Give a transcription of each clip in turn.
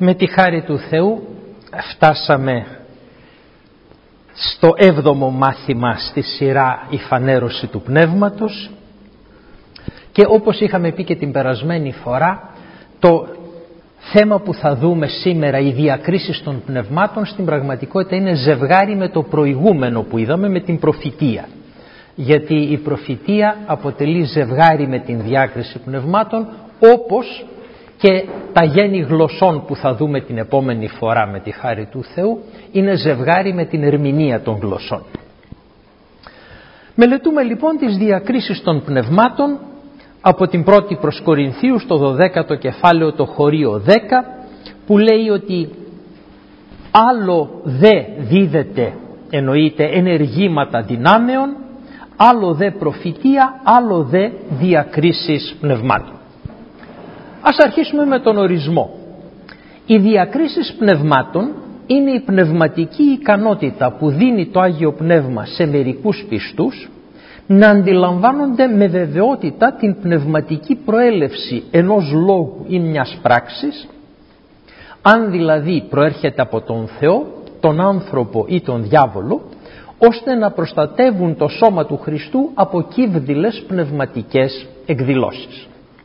Με τη χάρη του Θεού φτάσαμε στο 7ο μάθημα στη σειρά «Η φανέρωση του Πνεύματος» και όπως είχαμε πει και την περασμένη φορά, το θέμα που θα δούμε σήμερα, οι διακρίσεις των πνευμάτων, στην πραγματικότητα είναι ζευγάρι με το προηγούμενο που είδαμε, με την προφητεία. Γιατί η προφητεία αποτελεί ζευγάρι με την διάκριση πνευμάτων, όπως και τα γέννη γλωσσών που θα δούμε την επόμενη φορά με τη χάρη του Θεού είναι ζευγάρι με την ερμηνεία των γλωσσών. Μελετούμε λοιπόν τις διακρίσεις των πνευμάτων από την 1η προς Κορινθίους, το 12ο κεφάλαιο, το χωρίο 10, που λέει ότι άλλο δε δίδεται, εννοείται ενεργήματα δυνάμεων, άλλο δε προφητεία, άλλο δε διακρίσεις πνευμάτων. Ας αρχίσουμε με τον ορισμό. Οι διακρίσεις πνευμάτων είναι η πνευματική ικανότητα που δίνει το Άγιο Πνεύμα σε μερικούς πιστούς να αντιλαμβάνονται με βεβαιότητα την πνευματική προέλευση ενός λόγου ή μιας πράξης, αν δηλαδή προέρχεται από τον Θεό, τον άνθρωπο ή τον διάβολο, ώστε να προστατεύουν το σώμα του Χριστού από κύβδηλες πνευματικές εκδηλώσεις.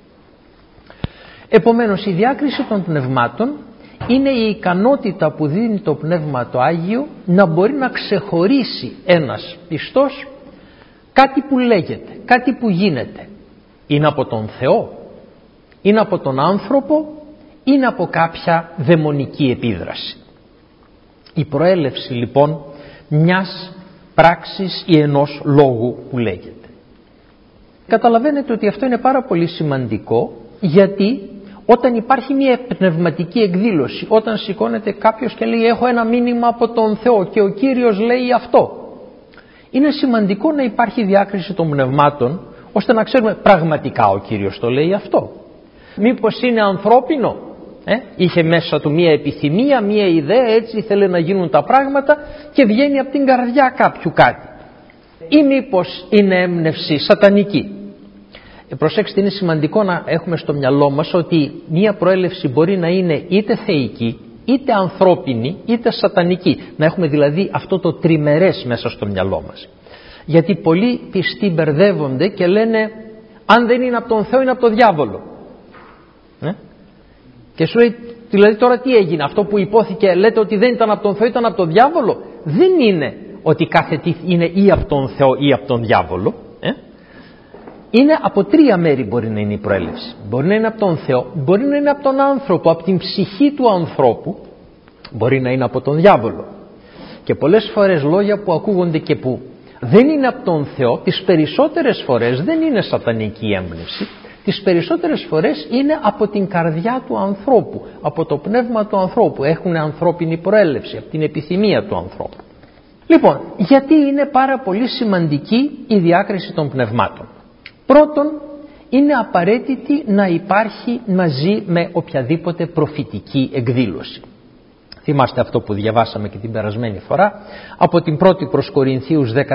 Επομένως, η διάκριση των πνευμάτων είναι η ικανότητα που δίνει το Πνεύμα το Άγιο να μπορεί να ξεχωρίσει ένας πιστός κάτι που λέγεται, κάτι που γίνεται. Είναι από τον Θεό, είναι από τον άνθρωπο, είναι από κάποια δαιμονική επίδραση. Η προέλευση λοιπόν μιας πράξης ή ενός λόγου που λέγεται. Καταλαβαίνετε ότι αυτό είναι πάρα πολύ σημαντικό, γιατί όταν υπάρχει μια πνευματική εκδήλωση, όταν σηκώνεται κάποιος και λέει έχω ένα μήνυμα από τον Θεό και ο Κύριος λέει αυτό, είναι σημαντικό να υπάρχει διάκριση των πνευμάτων ώστε να ξέρουμε πραγματικά ο Κύριος το λέει αυτό. Μήπως είναι ανθρώπινο, είχε μέσα του μια επιθυμία, μια ιδέα, έτσι ήθελε να γίνουν τα πράγματα και βγαίνει από την καρδιά κάποιου κάτι. Ή μήπως είναι έμπνευση σατανική. Προσέξτε, είναι σημαντικό να έχουμε στο μυαλό μας ότι μία προέλευση μπορεί να είναι είτε θεϊκή, είτε ανθρώπινη, είτε σατανική. Να έχουμε δηλαδή αυτό το τριμερές μέσα στο μυαλό μας. Γιατί πολλοί πιστοί μπερδεύονται και λένε αν δεν είναι από τον Θεό είναι από τον διάβολο. Και σου λέει δηλαδή τώρα τι έγινε, αυτό που υπόθηκε λέτε ότι δεν ήταν από τον Θεό, ήταν από τον διάβολο. Δεν είναι ότι κάθε τι είναι ή από τον Θεό ή από τον διάβολο. Είναι από τρία μέρη μπορεί να είναι η προέλευση. Μπορεί να είναι από τον Θεό, μπορεί να είναι από τον άνθρωπο, από την ψυχή του ανθρώπου, μπορεί να είναι από τον διάβολο. Και πολλές φορές λόγια που ακούγονται και που δεν είναι από τον Θεό, τις περισσότερες φορές δεν είναι σατανική έμπνευση, τις περισσότερες φορές είναι από την καρδιά του ανθρώπου, από το πνεύμα του ανθρώπου, έχουν ανθρώπινη προέλευση, από την επιθυμία του ανθρώπου. Λοιπόν, γιατί είναι πάρα πολύ σημαντική η διάκριση των πνευμάτων. Πρώτον, είναι απαραίτητη να υπάρχει μαζί με οποιαδήποτε προφητική εκδήλωση. Θυμάστε αυτό που διαβάσαμε και την περασμένη φορά, από την 1η προς Κορινθίους 14-29,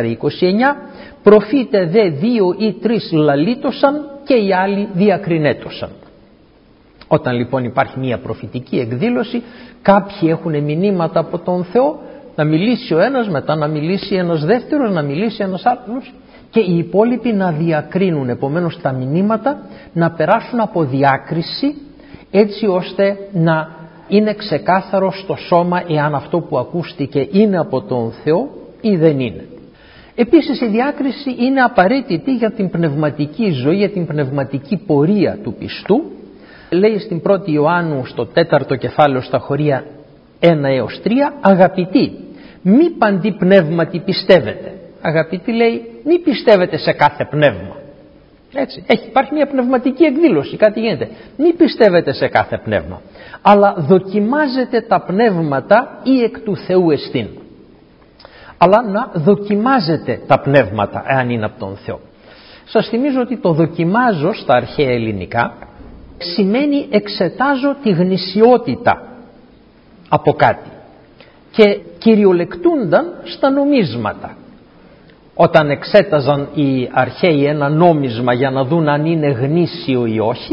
προφήτε δε 2 ή 3 λαλίτωσαν και οι άλλοι διακρινέτωσαν. Όταν λοιπόν υπάρχει μια προφητική εκδήλωση, κάποιοι έχουν μηνύματα από τον Θεό, να μιλήσει ο ένας, μετά να μιλήσει ένας δεύτερος, να μιλήσει ένας άλλος, και οι υπόλοιποι να διακρίνουν, επομένως τα μηνύματα να περάσουν από διάκριση, έτσι ώστε να είναι ξεκάθαρο στο σώμα εάν αυτό που ακούστηκε είναι από τον Θεό ή δεν είναι. Επίσης η διάκριση είναι απαραίτητη για την πνευματική ζωή, για την πνευματική πορεία του πιστού. Λέει στην 1η Ιωάννου στο 4ο κεφάλαιο στα χωρία 1 έως 3, αγαπητοί, μη παντί πνεύματι πιστεύετε. Αγαπητοί λέει, μη πιστεύετε σε κάθε πνεύμα. Έτσι, υπάρχει μια πνευματική εκδήλωση, κάτι γίνεται. Μη πιστεύετε σε κάθε πνεύμα, αλλά δοκιμάζετε τα πνεύματα ή εκ του Θεού εστίν. Αλλά να δοκιμάζετε τα πνεύματα εάν είναι από τον Θεό. Σας θυμίζω ότι το δοκιμάζω στα αρχαία ελληνικά σημαίνει εξετάζω τη γνησιότητα από κάτι και κυριολεκτούνταν στα νομίσματα. Όταν εξέταζαν οι αρχαίοι ένα νόμισμα για να δουν αν είναι γνήσιο ή όχι,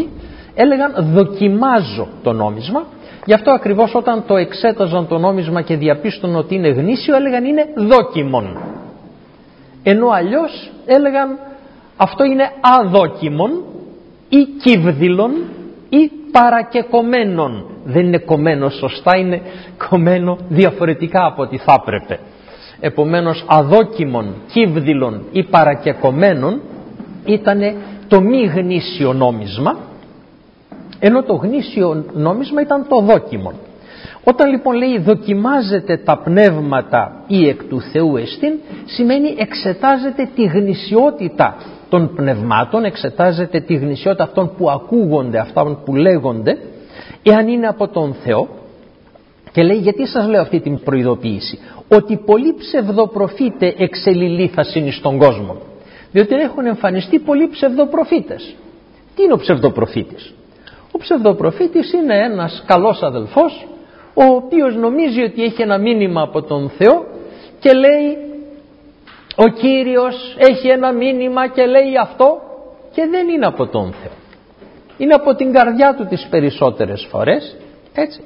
έλεγαν δοκιμάζω το νόμισμα. Γι' αυτό ακριβώς όταν το εξέταζαν το νόμισμα και διαπίστωναν ότι είναι γνήσιο, έλεγαν είναι δόκιμον. Ενώ αλλιώς έλεγαν αυτό είναι αδόκιμον ή κύβδηλον ή παρακεκομμένον. Δεν είναι κομμένο σωστά, είναι κομμένο διαφορετικά από ό,τι θα έπρεπε. Επομένως αδόκιμον, κύβδηλον ή παρακεκομμένον ήταν το μη γνήσιο νόμισμα, ενώ το γνήσιο νόμισμα ήταν το δόκιμον. Όταν λοιπόν λέει δοκιμάζετε τα πνεύματα ή εκ του Θεού εστίν, σημαίνει εξετάζετε τη γνησιότητα των πνευμάτων, εξετάζετε τη γνησιότητα αυτών που ακούγονται, αυτών που λέγονται, εάν είναι από τον Θεό. Και λέει γιατί σας λέω αυτή την προειδοποίηση, ότι πολλοί ψευδοπροφήτε εξελιλήθασιν εις τον κόσμο, διότι έχουν εμφανιστεί πολλοί ψευδοπροφήτες. Τι είναι ο ψευδοπροφήτης? Ο ψευδοπροφήτης είναι ένας καλός αδελφός, ο οποίος νομίζει ότι έχει ένα μήνυμα από τον Θεό και λέει ο Κύριος έχει ένα μήνυμα και λέει αυτό, και δεν είναι από τον Θεό. Είναι από την καρδιά του τις περισσότερες φορές, έτσι.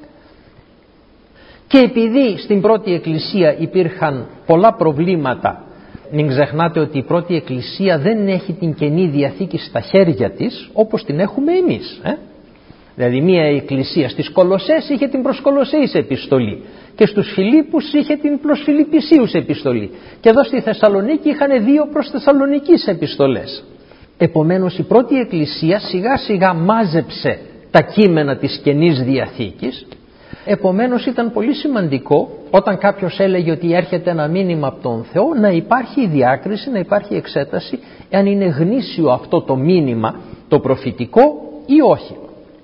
Και επειδή στην πρώτη εκκλησία υπήρχαν πολλά προβλήματα, μην ξεχνάτε ότι η πρώτη εκκλησία δεν έχει την Καινή Διαθήκη στα χέρια της όπως την έχουμε εμείς. Δηλαδή μία εκκλησία στις Κολοσσές είχε την προς Κολοσσέης επιστολή και στους Φιλίππους είχε την προς Φιλιππισίους επιστολή και εδώ στη Θεσσαλονίκη είχαν 2 προς Θεσσαλονικής επιστολές. Επομένως η πρώτη εκκλησία σιγά σιγά μάζεψε τα κείμενα της Καινής Διαθήκης. Επομένως ήταν πολύ σημαντικό όταν κάποιος έλεγε ότι έρχεται ένα μήνυμα από τον Θεό να υπάρχει διάκριση, να υπάρχει εξέταση εάν είναι γνήσιο αυτό το μήνυμα, το προφητικό ή όχι.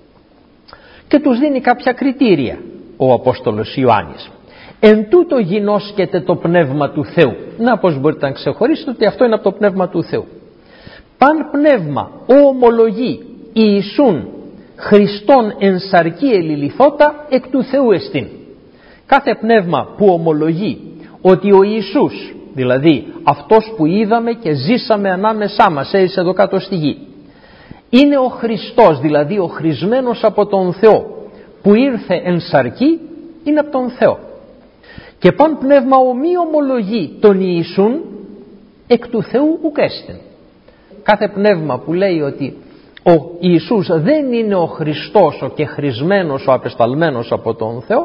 Και τους δίνει κάποια κριτήρια ο Απόστολος Ιωάννης. Εν τούτο γινώσκεται το πνεύμα του Θεού. Να πως μπορείτε να ξεχωρίσετε ότι αυτό είναι από το πνεύμα του Θεού. Παν πνεύμα ομολογεί Ιησούν Χριστόν εν σαρκή ελιληθώτα εκ του Θεού εστίν. Κάθε πνεύμα που ομολογεί ότι ο Ιησούς, δηλαδή αυτός που είδαμε και ζήσαμε ανάμεσά μας, έζησε εδώ κάτω στη γη, είναι ο Χριστός, δηλαδή ο χρησμένος από τον Θεό που ήρθε εν σαρκή, είναι από τον Θεό. Και παν πνεύμα ομοί ομολογεί τον Ιησούν εκ του Θεού ουκ έστιν. Κάθε πνεύμα που λέει ότι ο Ιησούς δεν είναι ο Χριστός, ο κεχρησμένος, ο απεσταλμένος από τον Θεό,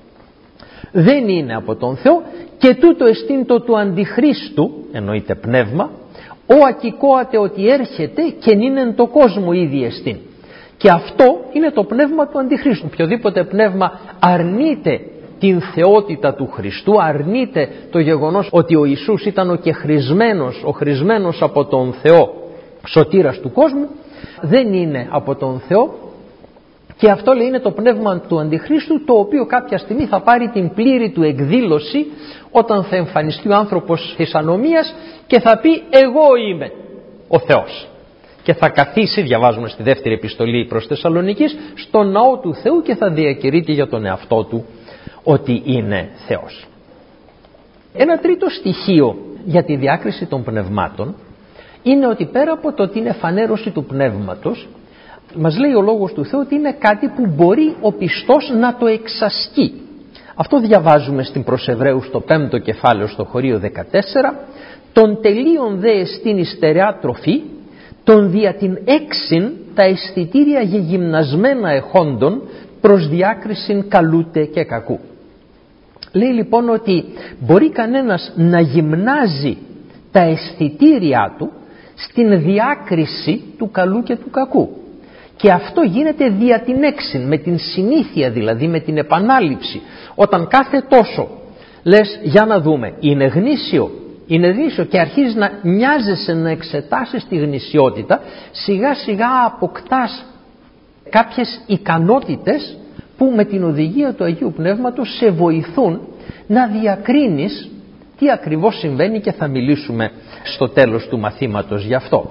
δεν είναι από τον Θεό, και τούτο εστίν το του αντιχρίστου, εννοείται πνεύμα, ο ακικόατε ότι έρχεται και είναι εν το κόσμο ήδη εστίν. Και αυτό είναι το πνεύμα του αντιχρίστου. Οποιοδήποτε πνεύμα αρνείται την θεότητα του Χριστού, αρνείται το γεγονός ότι ο Ιησούς ήταν ο κεχρησμένος, ο χρησμένος από τον Θεό σωτήρας του κόσμου, δεν είναι από τον Θεό, και αυτό λέει είναι το πνεύμα του Αντιχρίστου, το οποίο κάποια στιγμή θα πάρει την πλήρη του εκδήλωση όταν θα εμφανιστεί ο άνθρωπος της ανομίας και θα πει εγώ είμαι ο Θεός, και θα καθίσει, διαβάζουμε στη δεύτερη επιστολή προς Θεσσαλονικής, στο ναό του Θεού και θα διακηρύττει για τον εαυτό του ότι είναι Θεός. Ένα τρίτο στοιχείο για τη διάκριση των πνευμάτων είναι ότι πέρα από το ότι είναι φανέρωση του πνεύματος, μας λέει ο Λόγος του Θεού ότι είναι κάτι που μπορεί ο πιστός να το εξασκεί. Αυτό διαβάζουμε στην προς Εβραίους το 5ο κεφάλαιο στο χωρίο 14. Τον τελείον δε εστίν η στερεά τροφή, τον δια την έξιν τα αισθητήρια γυμνασμένα εχόντων προς διάκρισιν καλούτε και κακού. Λέει λοιπόν ότι μπορεί κανένας να γυμνάζει τα αισθητήριά του στην διάκριση του καλού και του κακού. Και αυτό γίνεται δια την έξιν, με την συνήθεια, δηλαδή με την επανάληψη. Όταν κάθε τόσο λες για να δούμε, είναι γνήσιο και αρχίζεις να νοιάζεσαι να εξετάσεις τη γνησιότητα, σιγά σιγά αποκτάς κάποιες ικανότητες που με την οδηγία του Αγίου Πνεύματος σε βοηθούν να διακρίνεις τι ακριβώς συμβαίνει, και θα μιλήσουμε στο τέλος του μαθήματος γι' αυτό.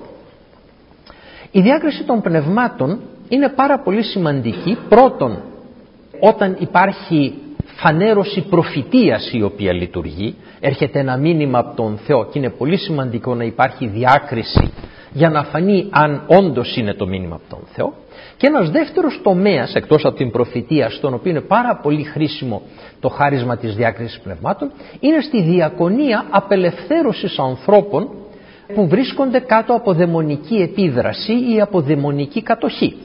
Η διάκριση των πνευμάτων είναι πάρα πολύ σημαντική. Πρώτον, όταν υπάρχει φανέρωση προφητείας η οποία λειτουργεί, έρχεται ένα μήνυμα από τον Θεό και είναι πολύ σημαντικό να υπάρχει διάκριση για να φανεί αν όντως είναι το μήνυμα από τον Θεό. Και ένας δεύτερος τομέας, εκτός από την προφητεία, στον οποίο είναι πάρα πολύ χρήσιμο το χάρισμα της διάκρισης πνευμάτων, είναι στη διακονία απελευθέρωσης ανθρώπων που βρίσκονται κάτω από δαιμονική επίδραση ή από δαιμονική κατοχή.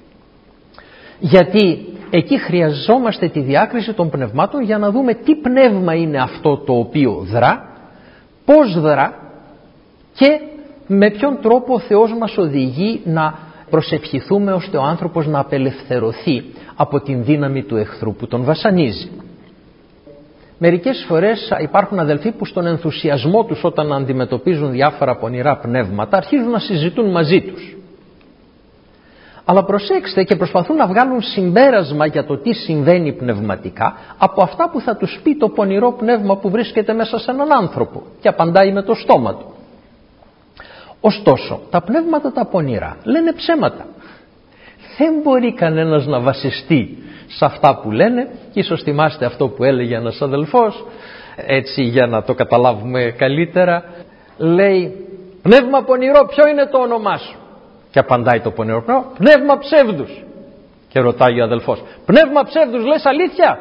Γιατί εκεί χρειαζόμαστε τη διάκριση των πνευμάτων για να δούμε τι πνεύμα είναι αυτό το οποίο δρά, πώς δρά και με ποιον τρόπο ο Θεός μας οδηγεί να προσευχηθούμε ώστε ο άνθρωπος να απελευθερωθεί από την δύναμη του εχθρού που τον βασανίζει. Μερικές φορές υπάρχουν αδελφοί που στον ενθουσιασμό τους όταν αντιμετωπίζουν διάφορα πονηρά πνεύματα αρχίζουν να συζητούν μαζί τους. Αλλά προσέξτε, και προσπαθούν να βγάλουν συμπέρασμα για το τι συμβαίνει πνευματικά από αυτά που θα τους πει το πονηρό πνεύμα που βρίσκεται μέσα σε έναν άνθρωπο και απαντάει με το στόμα του. Ωστόσο, τα πνεύματα τα πονηρά λένε ψέματα. Δεν μπορεί κανένας να βασιστεί σε αυτά που λένε, και ίσως θυμάστε αυτό που έλεγε ένας αδελφός, έτσι για να το καταλάβουμε καλύτερα, λέει: πνεύμα πονηρό, ποιο είναι το όνομά σου? Και απαντάει το πονηρό πνεύμα: πνεύμα ψεύδους. Και ρωτάει ο αδελφός: πνεύμα ψεύδους, λες αλήθεια?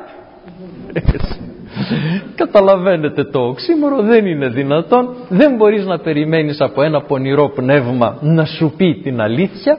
Καταλαβαίνετε το οξύμορο, δεν είναι δυνατόν. Δεν μπορείς να περιμένεις από ένα πονηρό πνεύμα να σου πει την αλήθεια,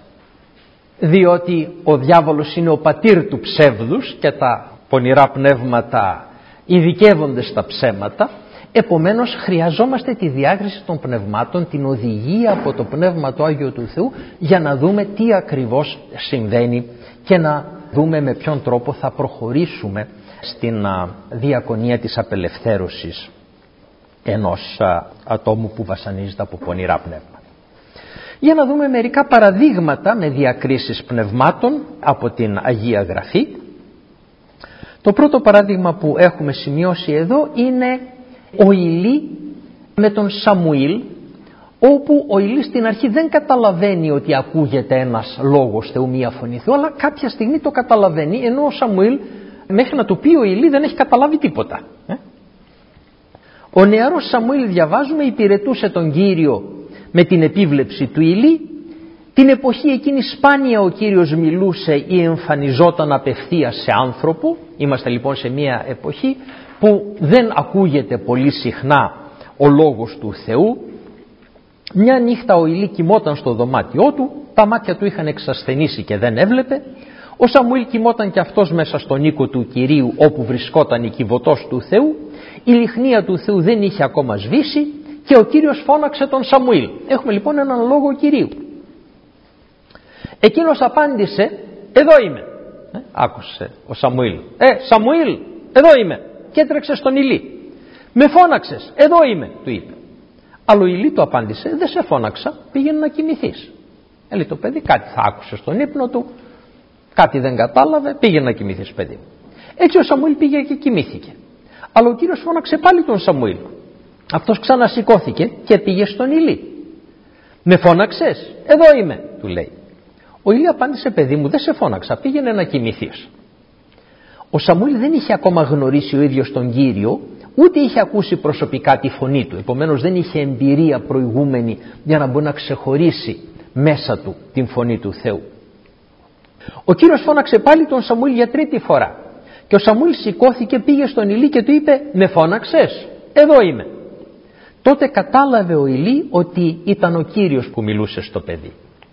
διότι ο διάβολος είναι ο πατήρ του ψεύδους και τα πονηρά πνεύματα ειδικεύονται στα ψέματα. Επομένως χρειαζόμαστε τη διάκριση των πνευμάτων, την οδηγία από το Πνεύμα του Άγιο του Θεού, για να δούμε τι ακριβώς συμβαίνει και να δούμε με ποιον τρόπο θα προχωρήσουμε στην διακονία της απελευθέρωσης ενός ατόμου που βασανίζεται από πονηρά πνεύματα. Για να δούμε μερικά παραδείγματα με διακρίσεις πνευμάτων από την Αγία Γραφή. Το πρώτο παράδειγμα που έχουμε σημειώσει εδώ είναι ο Ηλί με τον Σαμουήλ, όπου ο Ηλί στην αρχή δεν καταλαβαίνει ότι ακούγεται ένας λόγος Θεού, μία φωνή Θεού, αλλά κάποια στιγμή το καταλαβαίνει, ενώ ο Σαμουήλ μέχρι να του πει ο Ηλί δεν έχει καταλάβει τίποτα. Ο νεαρός Σαμουήλ, διαβάζουμε, υπηρετούσε τον Κύριο με την επίβλεψη του Ηλί. Την εποχή εκείνη σπάνια ο Κύριος μιλούσε ή εμφανιζόταν απευθείας σε άνθρωπο. Είμαστε λοιπόν σε μια εποχή που δεν ακούγεται πολύ συχνά ο λόγος του Θεού. Μια νύχτα ο Ηλί κοιμόταν στο δωμάτιό του, τα μάτια του είχαν εξασθενήσει και δεν έβλεπε. Ο Σαμουήλ κοιμόταν και αυτός μέσα στον οίκο του Κυρίου, όπου βρισκόταν η κυβωτός του Θεού. Η λιχνία του Θεού δεν είχε ακόμα σβήσει και ο Κύριος φώναξε τον Σαμουήλ. Έχουμε λοιπόν έναν λόγο Κυρίου. Εκείνος απάντησε: εδώ είμαι. Άκουσε ο Σαμουήλ: Σαμουήλ, εδώ είμαι. Και έτρεξε στον Ηλί. Με φώναξες? Εδώ είμαι, του είπε. Αλλά ο Ηλί του απάντησε: δεν σε φώναξα, πήγαινε να κοιμηθείς. Λέει το παιδί: κάτι θα άκουσε στον ύπνο του, κάτι δεν κατάλαβε, πήγαινε να κοιμηθείς, παιδί. Έτσι ο Σαμουήλ πήγε και κοιμήθηκε. Αλλά ο Κύριος φώναξε πάλι τον Σαμουήλ. Αυτός ξανασηκώθηκε και πήγε στον Ηλί. Με φώναξες? Εδώ είμαι, του λέει. Ο Ηλί απάντησε: παιδί μου, δεν σε φώναξα, πήγαινε να κοιμηθείς. Ο Σαμουήλ δεν είχε ακόμα γνωρίσει ο ίδιος τον Κύριο, ούτε είχε ακούσει προσωπικά τη φωνή του. Επομένως δεν είχε εμπειρία προηγούμενη για να μπορεί να ξεχωρίσει μέσα του την φωνή του Θεού. Ο Κύριος φώναξε πάλι τον Σαμουήλ για τρίτη φορά. Και ο Σαμουήλ σηκώθηκε, πήγε στον Ηλί και του είπε: με φώναξες? Εδώ είμαι. Τότε κατάλαβε ο Ηλί ότι ήταν ο Κύριος που μιλούσε στο παιδί.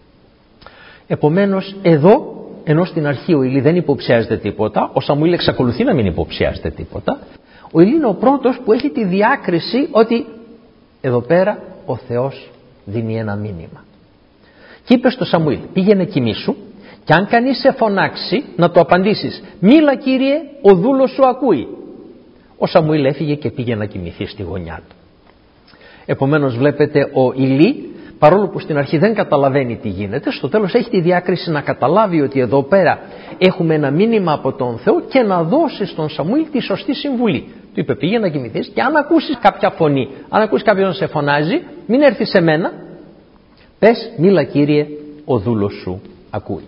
Επομένως εδώ, ενώ στην αρχή ο Ηλί δεν υποψιάζεται τίποτα, ο Σαμουήλ εξακολουθεί να μην υποψιάζεται τίποτα, ο Ηλί είναι ο πρώτος που έχει τη διάκριση ότι εδώ πέρα ο Θεός δίνει ένα μήνυμα. Και είπε στο Σαμουήλ: πήγαινε κοιμήσου και αν κανείς σε φωνάξει να το απαντήσεις: μίλα, Κύριε, ο δούλος σου ακούει. Ο Σαμουήλ έφυγε και πήγε να κοιμηθεί στη γωνιά του. Επομένως βλέπετε, ο Ηλί, παρόλο που στην αρχή δεν καταλαβαίνει τι γίνεται, στο τέλος έχει τη διάκριση να καταλάβει ότι εδώ πέρα έχουμε ένα μήνυμα από τον Θεό και να δώσει στον Σαμουήλ τη σωστή συμβουλή. Του είπε: πήγε να κοιμηθείς και αν ακούσεις κάποια φωνή, αν ακούσεις κάποιον να σε φωνάζει, μην έρθεις σε μένα, πες: μίλα, Κύριε, ο δούλος σου ακούει.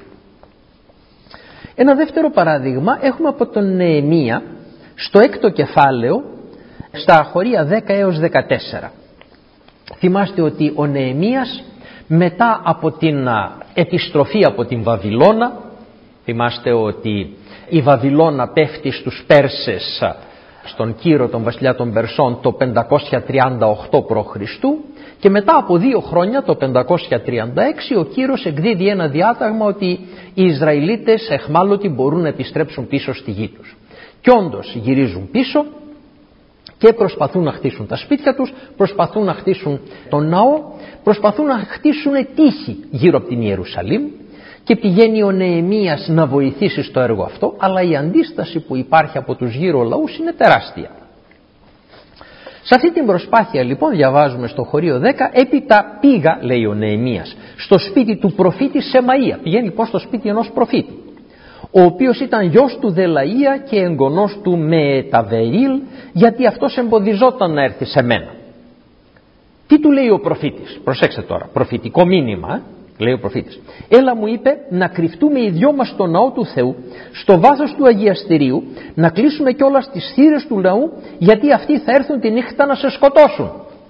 Ένα δεύτερο παράδειγμα έχουμε από τον Νεεμία στο 6ο κεφάλαιο, στα χωρία 10 έως 14. Θυμάστε ότι ο Νεεμίας μετά από την επιστροφή από την Βαβυλώνα. Θυμάστε ότι η Βαβυλώνα πέφτει στους Πέρσες, στον Κύρο τον βασιλιά των Περσών, το 538 π.Χ. και μετά από 2 χρόνια, το 536, ο Κύρος εκδίδει ένα διάταγμα ότι οι Ισραηλίτες εχμάλωτοι μπορούν να επιστρέψουν πίσω στη γη τους. Και όντως γυρίζουν πίσω και προσπαθούν να χτίσουν τα σπίτια τους, προσπαθούν να χτίσουν τον ναό, προσπαθούν να χτίσουν τείχη γύρω από την Ιερουσαλήμ και πηγαίνει ο Νεεμίας να βοηθήσει στο έργο αυτό, αλλά η αντίσταση που υπάρχει από τους γύρω λαούς είναι τεράστια. Σε αυτή την προσπάθεια λοιπόν διαβάζουμε στο χωρίο 10, έπειτα πήγα, λέει ο Νεεμίας, στο σπίτι του προφήτη Σεμαΐα. Πηγαίνει λοιπόν στο σπίτι ενός προφήτη, ο οποίος ήταν γιος του Δελαΐα και εγγονός του Μεταβεήλ, γιατί αυτός εμποδιζόταν να έρθει σε μένα. Τι του λέει ο προφήτης? Προσέξτε τώρα, προφητικό μήνυμα, λέει ο προφήτης. Έλα, μου είπε, να κρυφτούμε οι δυο μας στο ναό του Θεού, στο βάθος του αγιαστηρίου, να κλείσουμε κιόλας τις θύρες του ναού, γιατί αυτοί θα έρθουν τη νύχτα να σε σκοτώσουν.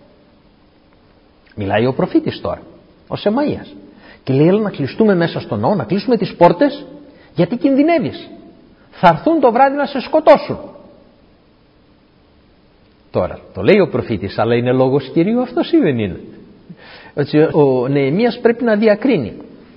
Μιλάει ο προφήτης τώρα, ο Σεμαΐας, και λέει, έλα να κλειστούμε μέσα στο ναό, να κλείσουμε τις πόρτες, γιατί κινδυνεύεις. Θα έρθουν το βράδυ να σε σκοτώσουν. Τώρα, το λέει ο προφήτης, αλλά είναι λόγος Κυρίου αυτός ή δεν είναι? Ο Νεεμίας πρέπει να διακρίνει.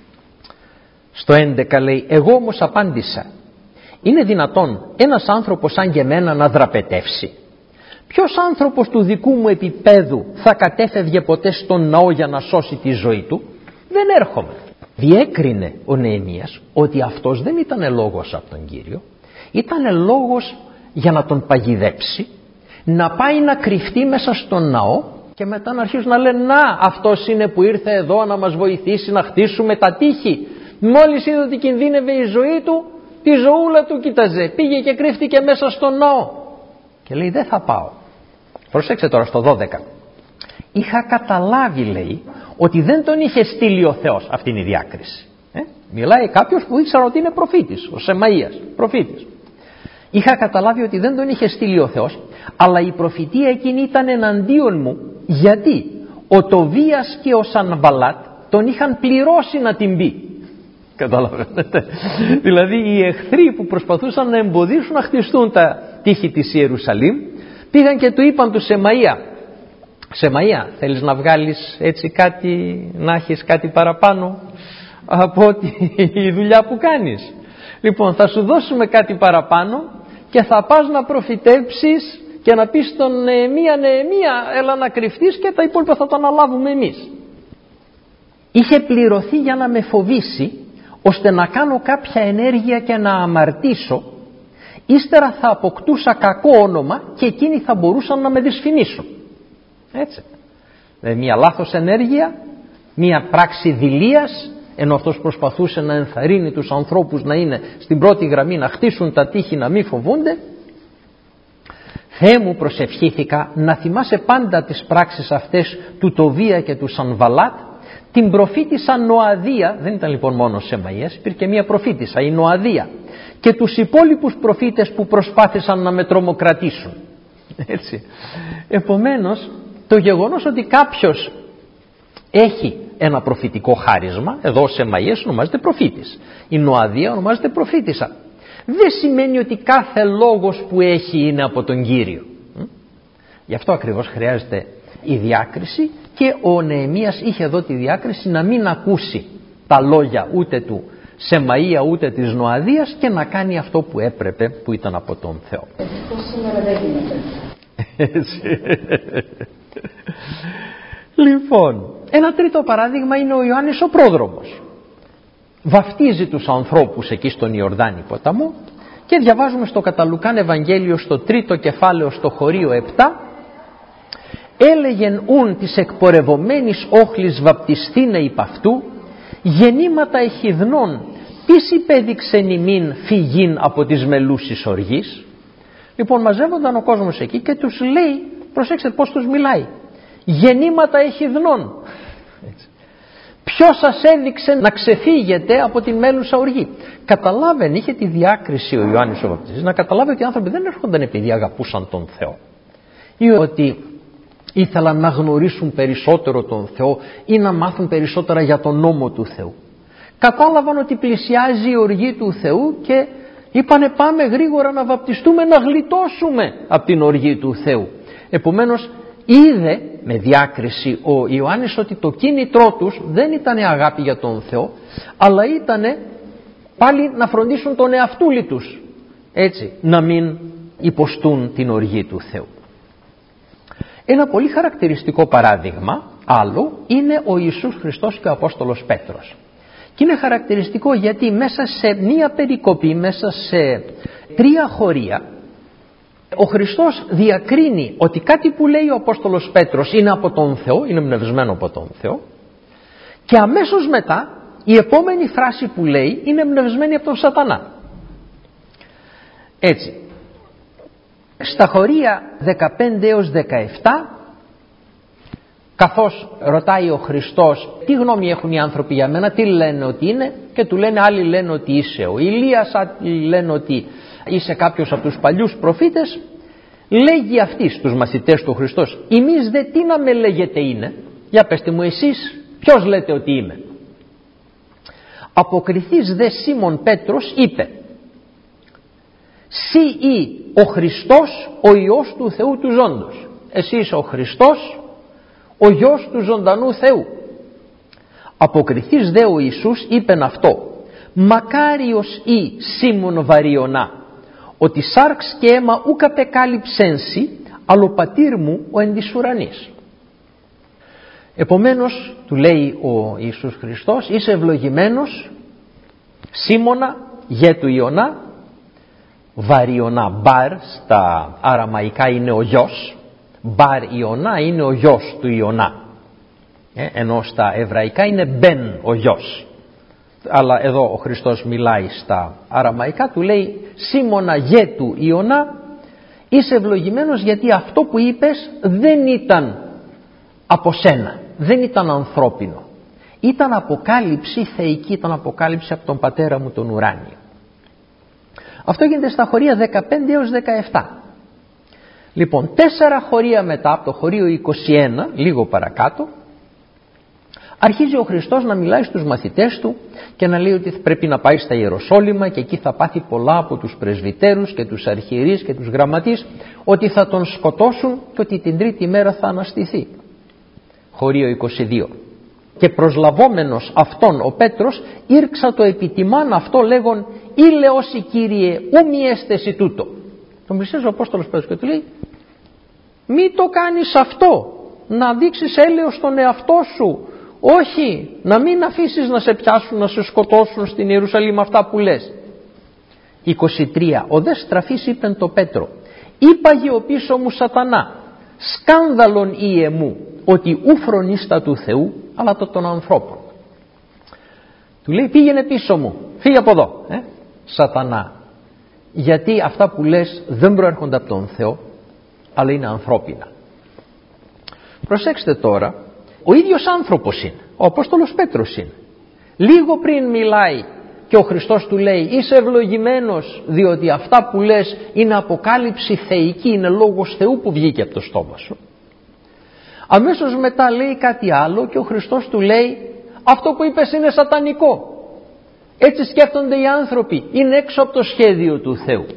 Στο 11 λέει, εγώ όμως απάντησα, είναι δυνατόν ένας άνθρωπος σαν και εμένα να δραπετεύσει? Ποιος άνθρωπος του δικού μου επίπεδου θα κατέφευγε ποτέ στον ναό για να σώσει τη ζωή του? Δεν έρχομαι. Διέκρινε ο Νεεμίας ότι αυτός δεν ήταν λόγος από τον Κύριο, ήταν λόγος για να τον παγιδέψει, να πάει να κρυφτεί μέσα στον ναό και μετά να αρχίσουν να λένε, να, αυτός είναι που ήρθε εδώ να μας βοηθήσει να χτίσουμε τα τείχη. Μόλις είδε ότι κινδύνευε η ζωή του, τη ζωούλα του κοίταζε, πήγε και κρύφτηκε μέσα στον ναό και λέει, δεν θα πάω. Προσέξτε τώρα στο 12. Είχα καταλάβει, λέει, ότι δεν τον είχε στείλει ο Θεός. Αυτή είναι η διάκριση. Μιλάει κάποιος που ήξερα ότι είναι προφήτης, ο Σεμαΐας, προφήτης. Είχα καταλάβει ότι δεν τον είχε στείλει ο Θεός, αλλά η προφητεία εκείνη ήταν εναντίον μου, γιατί ο Τοβίας και ο Σανβαλάτ τον είχαν πληρώσει να την πει. Καταλαβαίνετε? Δηλαδή οι εχθροί που προσπαθούσαν να εμποδίσουν να χτιστούν τα τείχη της Ιερουσαλήμ, πήγαν και του είπαν του Σεμαΐα, Σεμαΐα, θέλεις να βγάλεις έτσι κάτι, να έχεις κάτι παραπάνω από η δουλειά που κάνεις? Λοιπόν, θα σου δώσουμε κάτι παραπάνω και θα πας να προφητέψεις και να πεις στον Νεεμία, έλα να κρυφτείς και τα υπόλοιπα θα το αναλάβουμε εμείς. Είχε πληρωθεί για να με φοβήσει, ώστε να κάνω κάποια ενέργεια και να αμαρτήσω, ύστερα θα αποκτούσα κακό όνομα και εκείνοι θα μπορούσαν να με δυσφημίσουν. Έτσι. Μια λάθος ενέργεια, μια πράξη δειλίας, ενώ αυτός προσπαθούσε να ενθαρρύνει τους ανθρώπους να είναι στην πρώτη γραμμή, να χτίσουν τα τείχη, να μην φοβούνται. Θεέ μου, προσευχήθηκα, να θυμάσαι πάντα τις πράξεις αυτές του Τοβία και του Σανβαλάτ, την προφήτησα Νοαδία, δεν ήταν λοιπόν μόνο Σεμαΐας, υπήρχε και μια προφήτησα, η Νοαδία, και τους υπόλοιπους προφήτες που προσπάθησαν να με τρομοκρατήσουν. Έτσι. Επομένως, το γεγονός ότι κάποιος έχει ένα προφητικό χάρισμα, εδώ ο Σεμαΐας ονομάζεται προφήτης, η Νοαδία ονομάζεται προφήτησα, δεν σημαίνει ότι κάθε λόγος που έχει είναι από τον Κύριο. Γι' αυτό ακριβώς χρειάζεται η διάκριση, και ο Νεεμίας είχε εδώ τη διάκριση να μην ακούσει τα λόγια ούτε του Σεμαΐα ούτε της Νοαδίας και να κάνει αυτό που έπρεπε, που ήταν από τον Θεό. Σήμερα δεν γίνεται. Έτσι. Λοιπόν, ένα τρίτο παράδειγμα είναι ο Ιωάννης ο πρόδρομος. Βαφτίζει τους ανθρώπους εκεί στον Ιορδάνη ποταμό και διαβάζουμε στο κατά Λουκάν Ευαγγέλιο στο τρίτο κεφάλαιο στο χωρίο 7, έλεγεν ούν της εκπορευομένης όχλης βαπτιστήνε υπ' αυτού, γεννήματα εχιδνών, τις υπέδειξεν ημίν φυγήν από τις μελούσης οργής. Λοιπόν, μαζεύονταν ο κόσμος εκεί και τους λέει, προσέξτε πώς τους μιλάει, γεννήματα εχιδνών. Ποιος σας έδειξε να ξεφύγετε από την μέλουσα οργή? Καταλάβαινε, είχε τη διάκριση ο Ιωάννης ο Βαπτιστής, να καταλάβει ότι οι άνθρωποι δεν έρχονταν επειδή αγαπούσαν τον Θεό ή ότι ήθελαν να γνωρίσουν περισσότερο τον Θεό ή να μάθουν περισσότερα για τον νόμο του Θεού. Κατάλαβαν ότι πλησιάζει η οργή του Θεού και είπανε πάμε γρήγορα να βαπτιστούμε, να γλιτώσουμε από την οργή του Θεού. Επομένως είδε με διάκριση ο Ιωάννης ότι το κίνητρό τους δεν ήταν αγάπη για τον Θεό, αλλά ήταν πάλι να φροντίσουν τον εαυτούλη τους, έτσι, να μην υποστούν την οργή του Θεού. Ένα πολύ χαρακτηριστικό παράδειγμα άλλο είναι ο Ιησούς Χριστός και ο Απόστολος Πέτρος. Και είναι χαρακτηριστικό γιατί μέσα σε μία περικοπή, μέσα σε 3 χωρία, ο Χριστός διακρίνει ότι κάτι που λέει ο Απόστολος Πέτρος είναι από τον Θεό, είναι εμπνευσμένο από τον Θεό, και αμέσως μετά η επόμενη φράση που λέει είναι εμπνευσμένη από τον Σατανά. Έτσι, στα χωρία 15 έως 17, καθώς ρωτάει ο Χριστός τι γνώμη έχουν οι άνθρωποι για μένα, τι λένε ότι είναι, και του λένε άλλοι λένε ότι είσαι ο Ηλίας, άλλοι λένε ότι είσαι κάποιος από τους παλιούς προφήτες, λέγει αυτοί στους μαθητές του Χριστός, εμείς δε τι να με λέγετε είναι, για πέστε μου εσείς ποιος λέτε ότι είμαι. Αποκριθείς δε Σίμων Πέτρος είπε, «Σύ ή ο Χριστός ο Υιός του Θεού του ζώντος». Εσύ είσαι ο Χριστός, ο Υιός του ζωντανού Θεού. Αποκριθείς δε ο Ιησούς είπεν αυτό, «Μακάριος ή Σίμων Βαριονά, ότι σάρξ και αίμα ουκ απεκάλυψένσι, αλλά ο πατήρ μου ο εν της ουρανής». Επομένως του λέει ο Ιησούς Χριστός, είσαι ευλογημένος Σίμωνα γε του Ιωνά, Βαριονά, Μπαρ στα αραμαϊκά είναι ο γιος, Μπαρ Ιωνά είναι ο γιος του Ιωνά, ενώ στα εβραϊκά είναι Μπεν ο γιος. Αλλά εδώ ο Χριστός μιλάει στα αραμαϊκά, του λέει Σίμωνα γε του Ιωνά, είσαι ευλογημένος γιατί αυτό που είπες δεν ήταν από σένα, δεν ήταν ανθρώπινο, ήταν αποκάλυψη θεϊκή, ήταν αποκάλυψη από τον πατέρα μου τον ουράνιο. Αυτό γίνεται στα χωρία 15 έως 17. Λοιπόν, 4 χωρία μετά, από το χωρίο 21, λίγο παρακάτω, αρχίζει ο Χριστός να μιλάει στους μαθητές του και να λέει ότι πρέπει να πάει στα Ιεροσόλυμα και εκεί θα πάθει πολλά από τους πρεσβυτέρους και τους αρχιερείς και τους γραμματείς, ότι θα τον σκοτώσουν και ότι την 3η μέρα θα αναστηθεί. Χωρίο 22. Και προσλαβόμενος αυτόν ο Πέτρος ήρξα το επιτιμάν αυτό λέγον «Ήλεος Κύριε ου μη έστεση τούτο». Τον πλησιάζει ο Απόστολος Πέτρος και του λέει «Μη το κάνεις αυτό, να δείξεις έλεος στον εαυτό σου, όχι να μην αφήσεις να σε πιάσουν, να σε σκοτώσουν στην Ιερουσαλήμ αυτά που λες». 23. Ο δε στραφής είπεν το Πέτρο «Είπαγε ο πίσω μου Σατανά, σκάνδαλον ή εμού, ότι ου φρονίστα του Θεού αλλά το των ανθρώπων». Του λέει πήγαινε πίσω μου, φύγε από εδώ, Σατανά, γιατί αυτά που λες δεν προέρχονται από τον Θεό αλλά είναι ανθρώπινα. Προσέξτε τώρα, ο ίδιος άνθρωπος είναι, ο Απόστολος Πέτρος είναι. Λίγο πριν μιλάει και ο Χριστός του λέει είσαι ευλογημένος διότι αυτά που λες είναι αποκάλυψη θεϊκή, είναι λόγος Θεού που βγήκε από το στόμα σου. Αμέσως μετά λέει κάτι άλλο και ο Χριστός του λέει αυτό που είπες είναι σατανικό. Έτσι σκέφτονται οι άνθρωποι, είναι έξω από το σχέδιο του Θεού.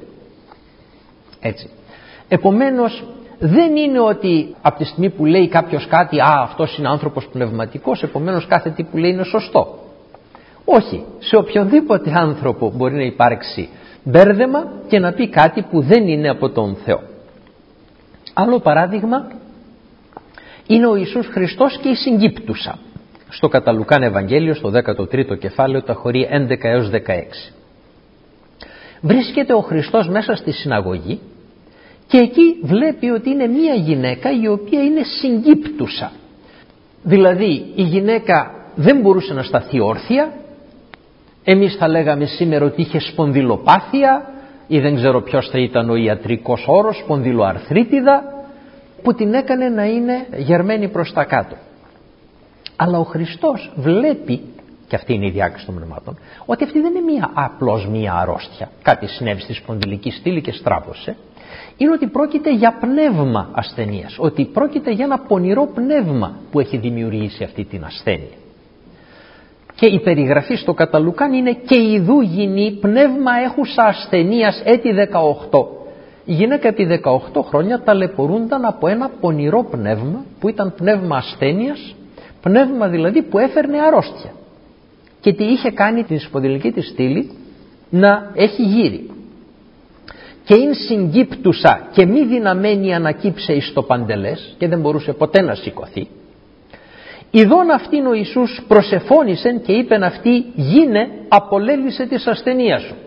Έτσι. Επομένως δεν είναι ότι από τη στιγμή που λέει κάποιος κάτι αυτός είναι άνθρωπος πνευματικός, επομένως κάθε τι που λέει είναι σωστό. Όχι, σε οποιονδήποτε άνθρωπο μπορεί να υπάρξει μπέρδεμα και να πει κάτι που δεν είναι από τον Θεό. Άλλο παράδειγμα είναι ο Ιησούς Χριστός και η συγκύπτουσα. Στο κατά Λουκάν Ευαγγέλιο, στο 13ο κεφάλαιο, τα χωρία 11 έως 16. Βρίσκεται ο Χριστός μέσα στη συναγωγή και εκεί βλέπει ότι είναι μία γυναίκα η οποία είναι συγκύπτουσα. Δηλαδή η γυναίκα δεν μπορούσε να σταθεί όρθια, εμείς θα λέγαμε σήμερα ότι είχε σπονδυλοπάθεια ή δεν ξέρω ποιος θα ήταν ο ιατρικός όρος, σπονδυλοαρθρίτιδα, που την έκανε να είναι γερμένη προς τα κάτω. Αλλά ο Χριστός βλέπει και αυτή είναι η διάκριση των πνευμάτων, ότι αυτή δεν είναι απλώς μία αρρώστια, κάτι συνέβη στη σπονδυλική στήλη και στράβωσε, είναι ότι πρόκειται για πνεύμα ασθενείας, ότι πρόκειται για ένα πονηρό πνεύμα που έχει δημιουργήσει αυτή την ασθένεια. Και η περιγραφή στο κατά Λουκάν είναι «και ιδού γυνή πνεύμα έχουσα ασθενείας έτη 18». Η γυναίκα επί 18 χρόνια ταλαιπωρούνταν από ένα πονηρό πνεύμα που ήταν πνεύμα ασθένειας, πνεύμα δηλαδή που έφερνε αρρώστια. Και τι είχε κάνει την σπονδυλική της στήλη να έχει γύρι. Και ειν συγκύπτουσα και μη δυναμένη ανακύψε εις το παντελές, και δεν μπορούσε ποτέ να σηκωθεί. Ιδών αυτήν ο Ιησούς προσεφώνησεν και είπεν αυτή γίνε απολέλησε της ασθενείας σου.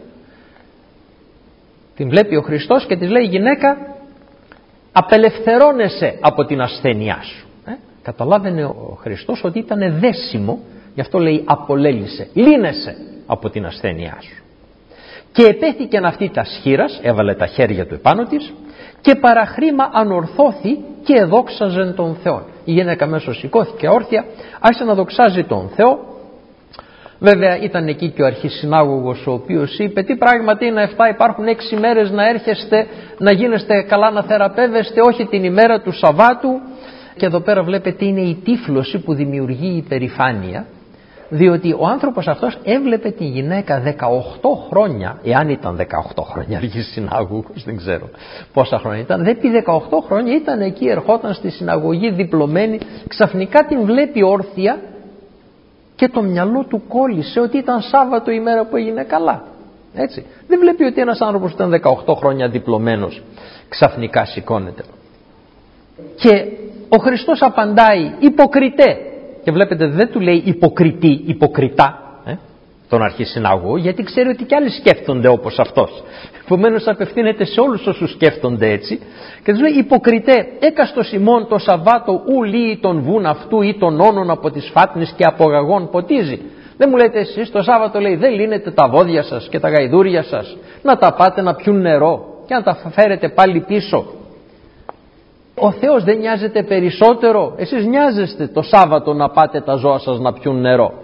Την βλέπει ο Χριστός και της λέει γυναίκα απελευθερώνεσαι από την ασθένειά σου. Καταλάβαινε ο Χριστός ότι ήταν δέσιμο, γι' αυτό λέει απολέλησε, λύνεσαι από την ασθένειά σου. Και επέθηκεν αυτή τα σχήρας, έβαλε τα χέρια του επάνω της και παραχρήμα ανορθώθη και εδόξαζεν τον Θεό. Η γυναίκα μέσω σηκώθηκε όρθια, άρχισε να δοξάζει τον Θεό. Βέβαια ήταν εκεί και ο αρχισυνάγωγος, ο οποίος είπε τι πράγματι είναι αυτά, υπάρχουν 6 μέρες να έρχεστε, να γίνεστε καλά, να θεραπεύεστε, όχι την ημέρα του Σαββάτου. Και εδώ πέρα βλέπετε είναι η τύφλωση που δημιουργεί η υπερηφάνεια, διότι ο άνθρωπος αυτός έβλεπε τη γυναίκα 18 χρόνια, εάν ήταν 18 χρόνια αρχισυνάγωγος, δεν ξέρω πόσα χρόνια ήταν, επί 18 χρόνια ήταν εκεί, ερχόταν στη συναγωγή διπλωμένη, ξαφνικά την βλέπει όρθια και το μυαλό του κόλλησε ότι ήταν Σάββατο η μέρα που έγινε καλά. Έτσι. Δεν βλέπει ότι ένας άνθρωπος που ήταν 18 χρόνια διπλωμένος ξαφνικά σηκώνεται. Και ο Χριστός απαντάει υποκριτέ, και βλέπετε δεν του λέει υποκριτή, υποκριτά τον αρχισυνάγωγο, γιατί ξέρει ότι κι άλλοι σκέφτονται όπως αυτός. Επομένως απευθύνεται σε όλους όσους σκέφτονται έτσι και τους λέει υποκριτέ, έκαστος ημών το Σαββάτο ου λύει τον βουν αυτού ή τον όνων από τις φάτνες και από γαγών ποτίζει. Δεν μου λέτε εσείς το Σάββατο, λέει, δεν λύνετε τα βόδια σας και τα γαϊδούρια σας να τα πάτε να πιούν νερό και να τα φέρετε πάλι πίσω? Ο Θεός δεν νοιάζεται περισσότερο? Εσείς νοιάζεστε το Σάββατο να πάτε τα ζώα σας να πιούν νερό.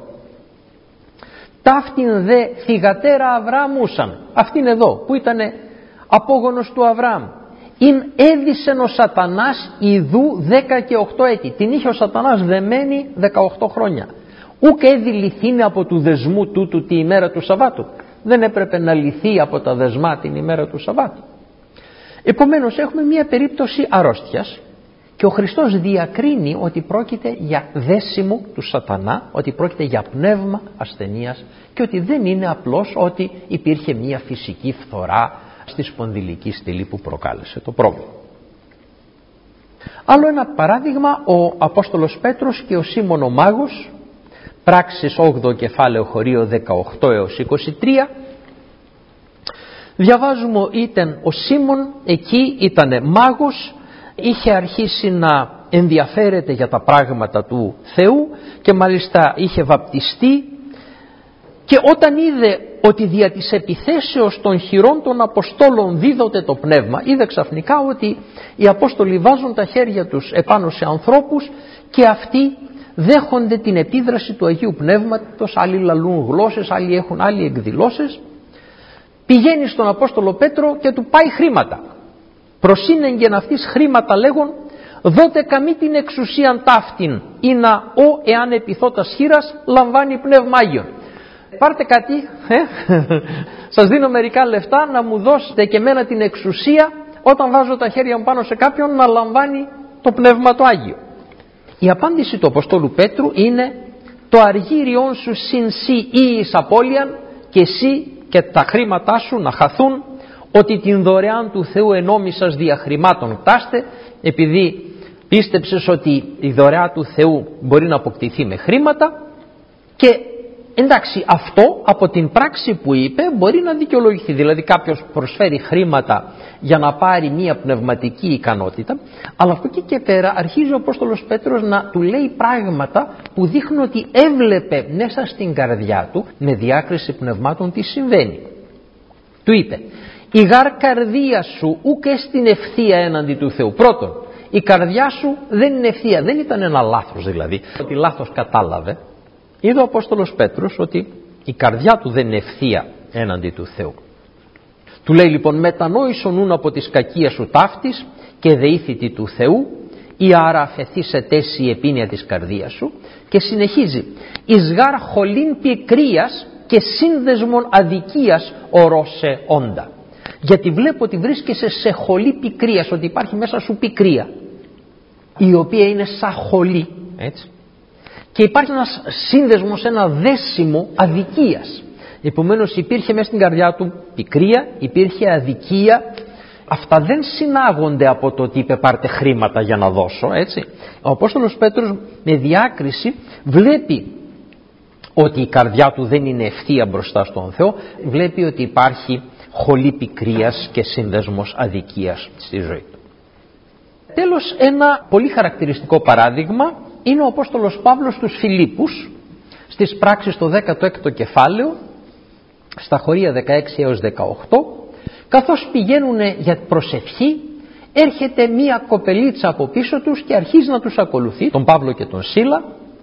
Ταύτην δε θυγατέρα Αβραάμουσαν, αυτήν εδώ που ήταν απόγονος του Αβραάμ, ειν έδισεν ο σατανάς ιδού 10 και 8 έτη. Την είχε ο σατανάς δεμένη 18 χρόνια. Ούκ έδι λυθήνε από του δεσμού τούτου τη ημέρα του Σαββάτου. Δεν έπρεπε να λυθεί από τα δεσμά την ημέρα του Σαββάτου. Επομένως έχουμε μία περίπτωση αρρώστιας και ο Χριστός διακρίνει ότι πρόκειται για δέσιμο του σατανά, ότι πρόκειται για πνεύμα ασθενείας και ότι δεν είναι απλώς ότι υπήρχε μία φυσική φθορά στη σπονδυλική στήλη που προκάλεσε το πρόβλημα. Άλλο ένα παράδειγμα, ο Απόστολος Πέτρος και ο Σίμων ο Μάγος, πράξεις 8 κεφάλαιο χωρίο 18 έως 23. Διαβάζουμε ήταν ο Σίμων, εκεί ήταν μάγος, είχε αρχίσει να ενδιαφέρεται για τα πράγματα του Θεού και μάλιστα είχε βαπτιστεί, και όταν είδε ότι δια της επιθέσεως των χειρών των Αποστόλων δίδοτε το πνεύμα, είδε ξαφνικά ότι οι Απόστολοι βάζουν τα χέρια τους επάνω σε ανθρώπους και αυτοί δέχονται την επίδραση του Αγίου Πνεύματος, άλλοι λαλούν γλώσσες, άλλοι έχουν άλλοι εκδηλώσεις. Πηγαίνει στον Απόστολο Πέτρο και του πάει χρήματα. Προσύνεγγεν αυτής χρήματα λέγον, δότε καμή την εξουσίαν ταύτην ή να ο εάν επιθώτας χείρας λαμβάνει πνεύμα Άγιον. Πάρτε κάτι, σας δίνω μερικά λεφτά να μου δώσετε και εμένα την εξουσία όταν βάζω τα χέρια μου πάνω σε κάποιον να λαμβάνει το πνεύμα το Άγιο. Η απάντηση του Αποστόλου Πέτρου είναι το αργύριόν σου συν σύ ή εις απώλειαν και εσύ και τα χρήματά σου να χαθούν, ότι την δωρεάν του Θεού ενόμισας δια χρημάτων κτάστε, επειδή πίστεψες ότι η δωρεά του Θεού μπορεί να αποκτηθεί με χρήματα. Και εντάξει, αυτό από την πράξη που είπε μπορεί να δικαιολογηθεί. Δηλαδή κάποιος προσφέρει χρήματα για να πάρει μια πνευματική ικανότητα, αλλά από εκεί και πέρα αρχίζει ο Απόστολος Πέτρος να του λέει πράγματα που δείχνουν ότι έβλεπε μέσα στην καρδιά του με διάκριση πνευμάτων τι συμβαίνει. Του είπε, η γάρ καρδία σου ουκ εστιν ευθεία έναντι του Θεού. Πρώτον, η καρδιά σου δεν είναι ευθεία, δεν ήταν ένα λάθος δηλαδή, ότι λάθος κατάλαβε. είδε ο Απόστολος Πέτρος ότι η καρδιά του δεν είναι ευθεία έναντι του Θεού. Του λέει λοιπόν, μετανόησον νουν από της κακίας σου ταύτης και δεήθητη του Θεού, ή άρα αφαιθήσε τέση η επίνοια της καρδίας σου, και συνεχίζει, εις γάρ χολήν πικρίας και σύνδεσμον αδικίας ορώσε όντα. Γιατί βλέπω ότι βρίσκεσαι σε χολή πικρίας, ότι υπάρχει μέσα σου πικρία, η οποία είναι σαν χολή, έτσι. Και υπάρχει ένας σύνδεσμος, ένα δέσιμο αδικίας. Επομένως υπήρχε μέσα στην καρδιά του πικρία, υπήρχε αδικία. Αυτά δεν συνάγονται από το ότι είπε πάρτε χρήματα για να δώσω, έτσι. Ο Απόστολος Πέτρος με διάκριση βλέπει ότι η καρδιά του δεν είναι ευθεία μπροστά στον Θεό, βλέπει ότι υπάρχει χολή πικρίας και σύνδεσμος αδικίας στη ζωή του. Τέλος, ένα πολύ χαρακτηριστικό παράδειγμα είναι ο Απόστολος Παύλος στους Φιλίππους, στις πράξεις το 16ο κεφάλαιο, στα χωρία 16 έως 18, καθώς πηγαίνουν για προσευχή, έρχεται μία κοπελίτσα από πίσω τους και αρχίζει να τους ακολουθεί, τον Παύλο και τον Σίλα.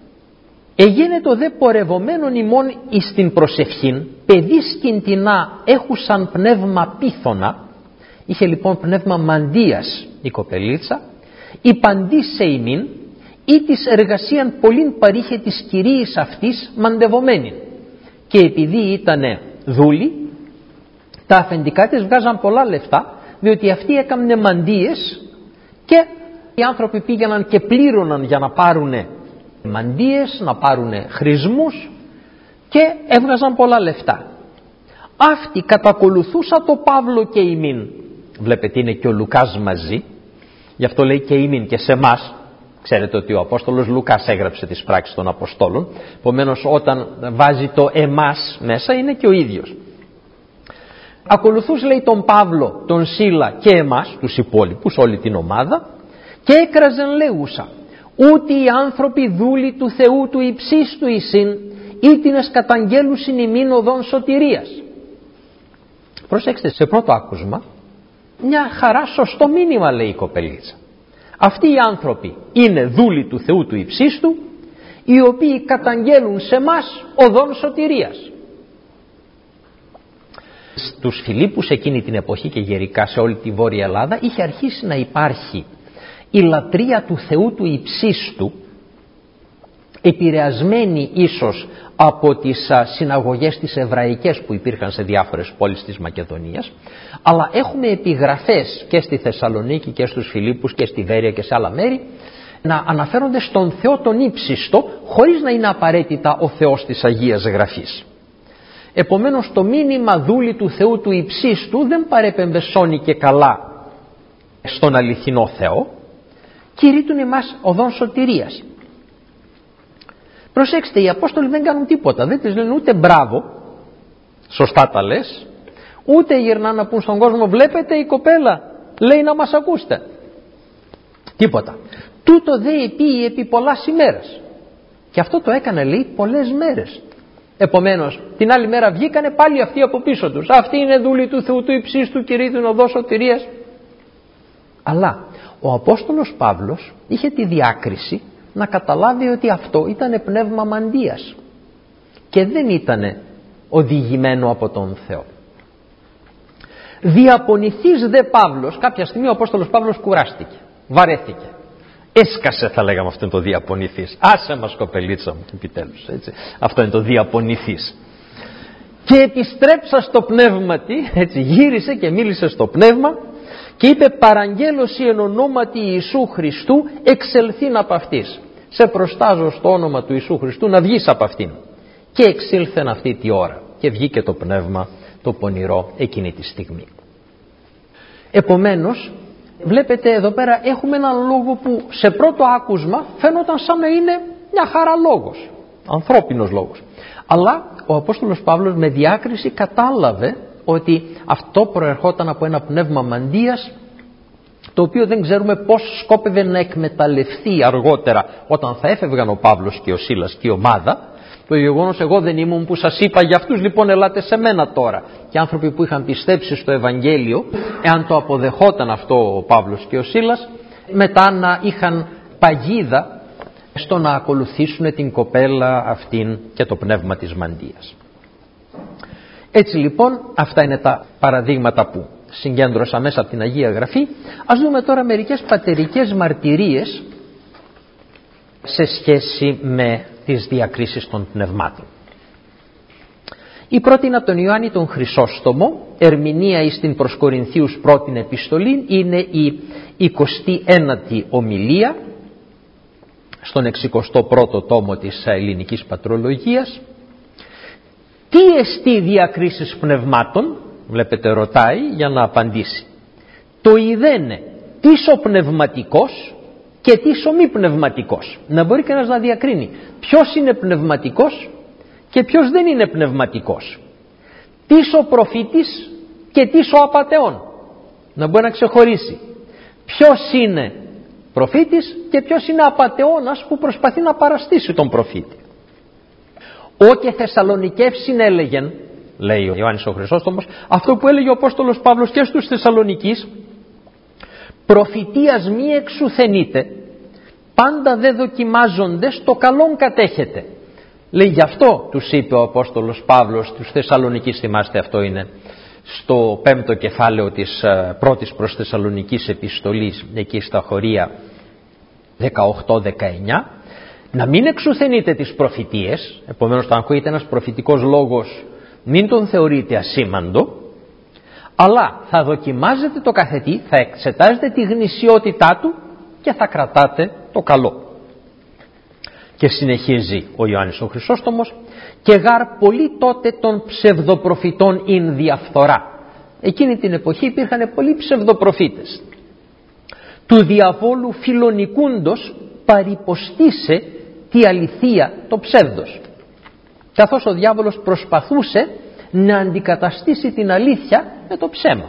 Εγένετο δε πορευομένων ημών εις την προσευχήν, παιδί σκυντινά έχουσαν πνεύμα πίθωνα, είχε λοιπόν πνεύμα μαντίας η κοπελίτσα, η παντή σε ημίν, ή της εργασίαν πολλήν παρήχε της κυρίης αυτής μαντευομένη. Και επειδή ήτανε δούλη, τα αφεντικά της βγάζαν πολλά λεφτά, διότι αυτοί έκαναν μαντίες και οι άνθρωποι πήγαιναν και πλήρωναν για να πάρουν μαντίες, να πάρουν χρησμούς και έβγαζαν πολλά λεφτά. Αυτοί κατακολουθούσαν το Παύλο και ημίν. Βλέπετε, είναι και ο Λουκάς μαζί, γι' αυτό λέει και ημίν και σε εμάς. Ξέρετε ότι ο Απόστολος Λουκάς έγραψε τις πράξεις των Αποστόλων, επομένως όταν βάζει το εμάς μέσα είναι και ο ίδιος. Ακολουθούς, λέει, τον Παύλο, τον Σίλα και εμάς, τους υπόλοιπους, όλη την ομάδα, και έκραζεν λέγουσα, ούτε οι άνθρωποι δούλοι του Θεού του υψίστου εισήν, ήτινες καταγγέλουσιν ημίν οδόν σωτηρίας. Προσέξτε, σε πρώτο άκουσμα, μια χαρά σωστό μήνυμα λέει η κοπελίτσα. Αυτοί οι άνθρωποι είναι δούλοι του Θεού του υψίστου, οι οποίοι καταγγέλουν σε μας οδόν σωτηρίας. Στους Φιλίππους εκείνη την εποχή και γενικά σε όλη τη Βόρεια Ελλάδα είχε αρχίσει να υπάρχει η λατρεία του Θεού του υψίστου, επηρεασμένη ίσως από τις συναγωγές τις εβραϊκές που υπήρχαν σε διάφορες πόλεις της Μακεδονίας, αλλά έχουμε επιγραφές και στη Θεσσαλονίκη και στους Φιλίππους και στη Βέρεια και σε άλλα μέρη να αναφέρονται στον Θεό τον ύψιστο, χωρίς να είναι απαραίτητα ο Θεός της Αγίας Γραφής. Επομένως το μήνυμα δούλη του Θεού του υψίστου δεν παρέπεμπε σώνει και καλά στον αληθινό Θεό, κηρύττουν εμάς οδόν σωτηρίας. Προσέξτε, οι Απόστολοι δεν κάνουν τίποτα, δεν τις λένε ούτε μπράβο, σωστά τα λες, ούτε γυρνάνε να πούν στον κόσμο, βλέπετε η κοπέλα λέει να μας ακούσετε. Τίποτα. Τούτο δε επί πολλάς ημέρας. Και αυτό το έκανε, λέει, πολλές μέρες. Επομένως την άλλη μέρα βγήκανε πάλι αυτοί από πίσω τους. Αυτοί είναι δούλοι του Θεού του υψίστου, κηρύττουν οδό σωτηρίας. Αλλά ο Απόστολος Παύλος είχε τη διάκριση να καταλάβει ότι αυτό ήταν πνεύμα μαντίας και δεν ήταν οδηγημένο από τον Θεό. Διαπονηθείς δε Παύλος, κάποια στιγμή ο Απόστολος Παύλος κουράστηκε, βαρέθηκε. Έσκασε, θα λέγαμε, αυτό είναι το διαπονηθείς. Άσε μας κοπελίτσα μου, επιτέλους, έτσι. Αυτό είναι το διαπονηθείς. Και επιστρέψα στο πνεύμα τη, έτσι, γύρισε και μίλησε στο πνεύμα και είπε, παραγγέλωση εν ονόματι Ιησού Χριστού εξελθήν από αυτής. Σε προστάζω στο όνομα του Ιησού Χριστού να βγεις από αυτήν. Και εξήλθεν αυτή τη ώρα και βγήκε το πνεύμα το πονηρό εκείνη τη στιγμή. Επομένως βλέπετε εδώ πέρα έχουμε έναν λόγο που σε πρώτο άκουσμα φαίνονταν σαν να είναι μια χαρά λόγος, ανθρώπινος λόγος. Αλλά ο Απόστολος Παύλος με διάκριση κατάλαβε ότι αυτό προερχόταν από ένα πνεύμα μαντίας, το οποίο δεν ξέρουμε πώς σκόπευε να εκμεταλλευτεί αργότερα όταν θα έφευγαν ο Παύλος και ο Σίλας και η ομάδα. Το γεγονός, εγώ δεν ήμουν που σας είπα για αυτούς, λοιπόν ελάτε σε μένα τώρα. Και άνθρωποι που είχαν πιστέψει στο Ευαγγέλιο, εάν το αποδεχόταν αυτό ο Παύλος και ο Σίλας, μετά να είχαν παγίδα στο να ακολουθήσουν την κοπέλα αυτήν και το πνεύμα της μαντείας. Έτσι λοιπόν αυτά είναι τα παραδείγματα που συγκέντρωσα μέσα από την Αγία Γραφή. Ας δούμε τώρα μερικές πατερικές μαρτυρίες σε σχέση με τις διακρίσεις των πνευμάτων. Η πρώτη είναι από τον Ιωάννη τον Χρυσόστομο, ερμηνεία εις την προς Κορινθίους πρώτην επιστολή, είναι η 29η ομιλία στον 61ο τόμο της ελληνικής πατρολογίας. Τι εστί διακρίσεις πνευμάτων, βλέπετε ρωτάει για να απαντήσει. Το ειδένε τις ο πνευματικός και τις ο μη πνευματικός. Να μπορεί κανένας να διακρίνει ποιος είναι πνευματικός και ποιος δεν είναι πνευματικός. Τις ο προφήτης και τις ο απατεών. Να μπορεί να ξεχωρίσει ποιος είναι προφήτης και ποιος είναι απατεώνας που προσπαθεί να παραστήσει τον προφήτη. «Ω και Θεσσαλονικεύσιν έλεγεν», λέει ο Ιωάννης ο Χρυσόστομος, αυτό που έλεγε ο Απόστολος Παύλος και στους Θεσσαλονικείς, «Προφητείας μη εξουθενείτε, πάντα δε δοκιμάζοντες το καλόν κατέχετε». Λέει, γι' αυτό τους είπε ο Απόστολος Παύλος στους Θεσσαλονικείς, θυμάστε αυτό είναι στο 5ο κεφάλαιο της πρώτης προς Θεσσαλονικής επιστολής, εκεί στα χωρία 18-19, να μην εξουθενείτε τις προφητείες. Επομένως, αν ακούγεται ένας προφητικός λόγος, μην τον θεωρείτε ασήμαντο, αλλά θα δοκιμάζετε το καθετή, θα εξετάζετε τη γνησιότητά του και θα κρατάτε το καλό. Και συνεχίζει ο Ιωάννης ο Χρυσόστομος, και γάρ πολλοί τότε των ψευδοπροφητών ειν διαφθορά. Εκείνη την εποχή υπήρχαν πολλοί ψευδοπροφήτες. Του διαβόλου φιλονικούντος παρυποστήσε τη αληθεία το ψεύδος. Καθώς ο διάβολος προσπαθούσε να αντικαταστήσει την αλήθεια με το ψέμα.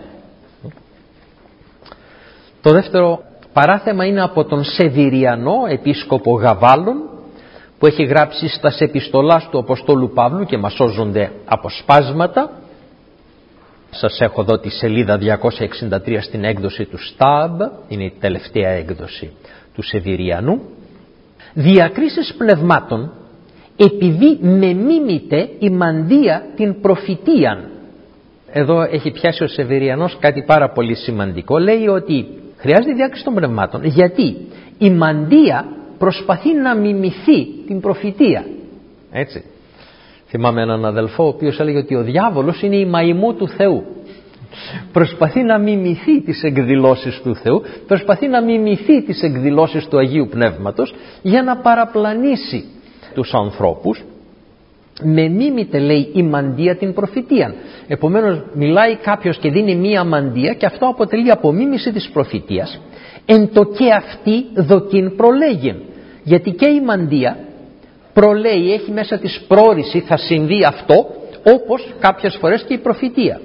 Το δεύτερο παράθεμα είναι από τον Σεβηριανό επίσκοπο Γαβάλων, που έχει γράψει στα επιστολάς του Αποστόλου Παύλου και μας σώζονται αποσπάσματα. Σας έχω εδώ τη σελίδα 263 στην έκδοση του ΣΤΑΜ, είναι η τελευταία έκδοση του Σεβηριανού. «Διακρίσεις πνευμάτων, επειδή με μίμητε η μαντεία την προφητείαν». Εδώ έχει πιάσει ο Σεβηριανός κάτι πάρα πολύ σημαντικό. Λέει ότι χρειάζεται διάκριση των πνευμάτων γιατί η μαντεία προσπαθεί να μιμηθεί την προφητεία. Έτσι. Θυμάμαι έναν αδελφό ο οποίος έλεγε ότι ο διάβολος είναι η μαϊμού του Θεού. Προσπαθεί να μιμηθεί τις εκδηλώσεις του Θεού, προσπαθεί να μιμηθεί τις εκδηλώσεις του Αγίου Πνεύματος για να παραπλανήσει τους ανθρώπους. Με μίμητε, λέει, η μαντεία την προφητεία. Επομένως μιλάει κάποιος και δίνει μία μαντεία και αυτό αποτελεί απομίμηση της προφητείας. Εν το και αυτή δοκίν προλέγεν. Γιατί και η μαντεία προλέει, έχει μέσα της πρόρηση, θα συμβεί αυτό, όπως κάποιες φορές και η προφητεία.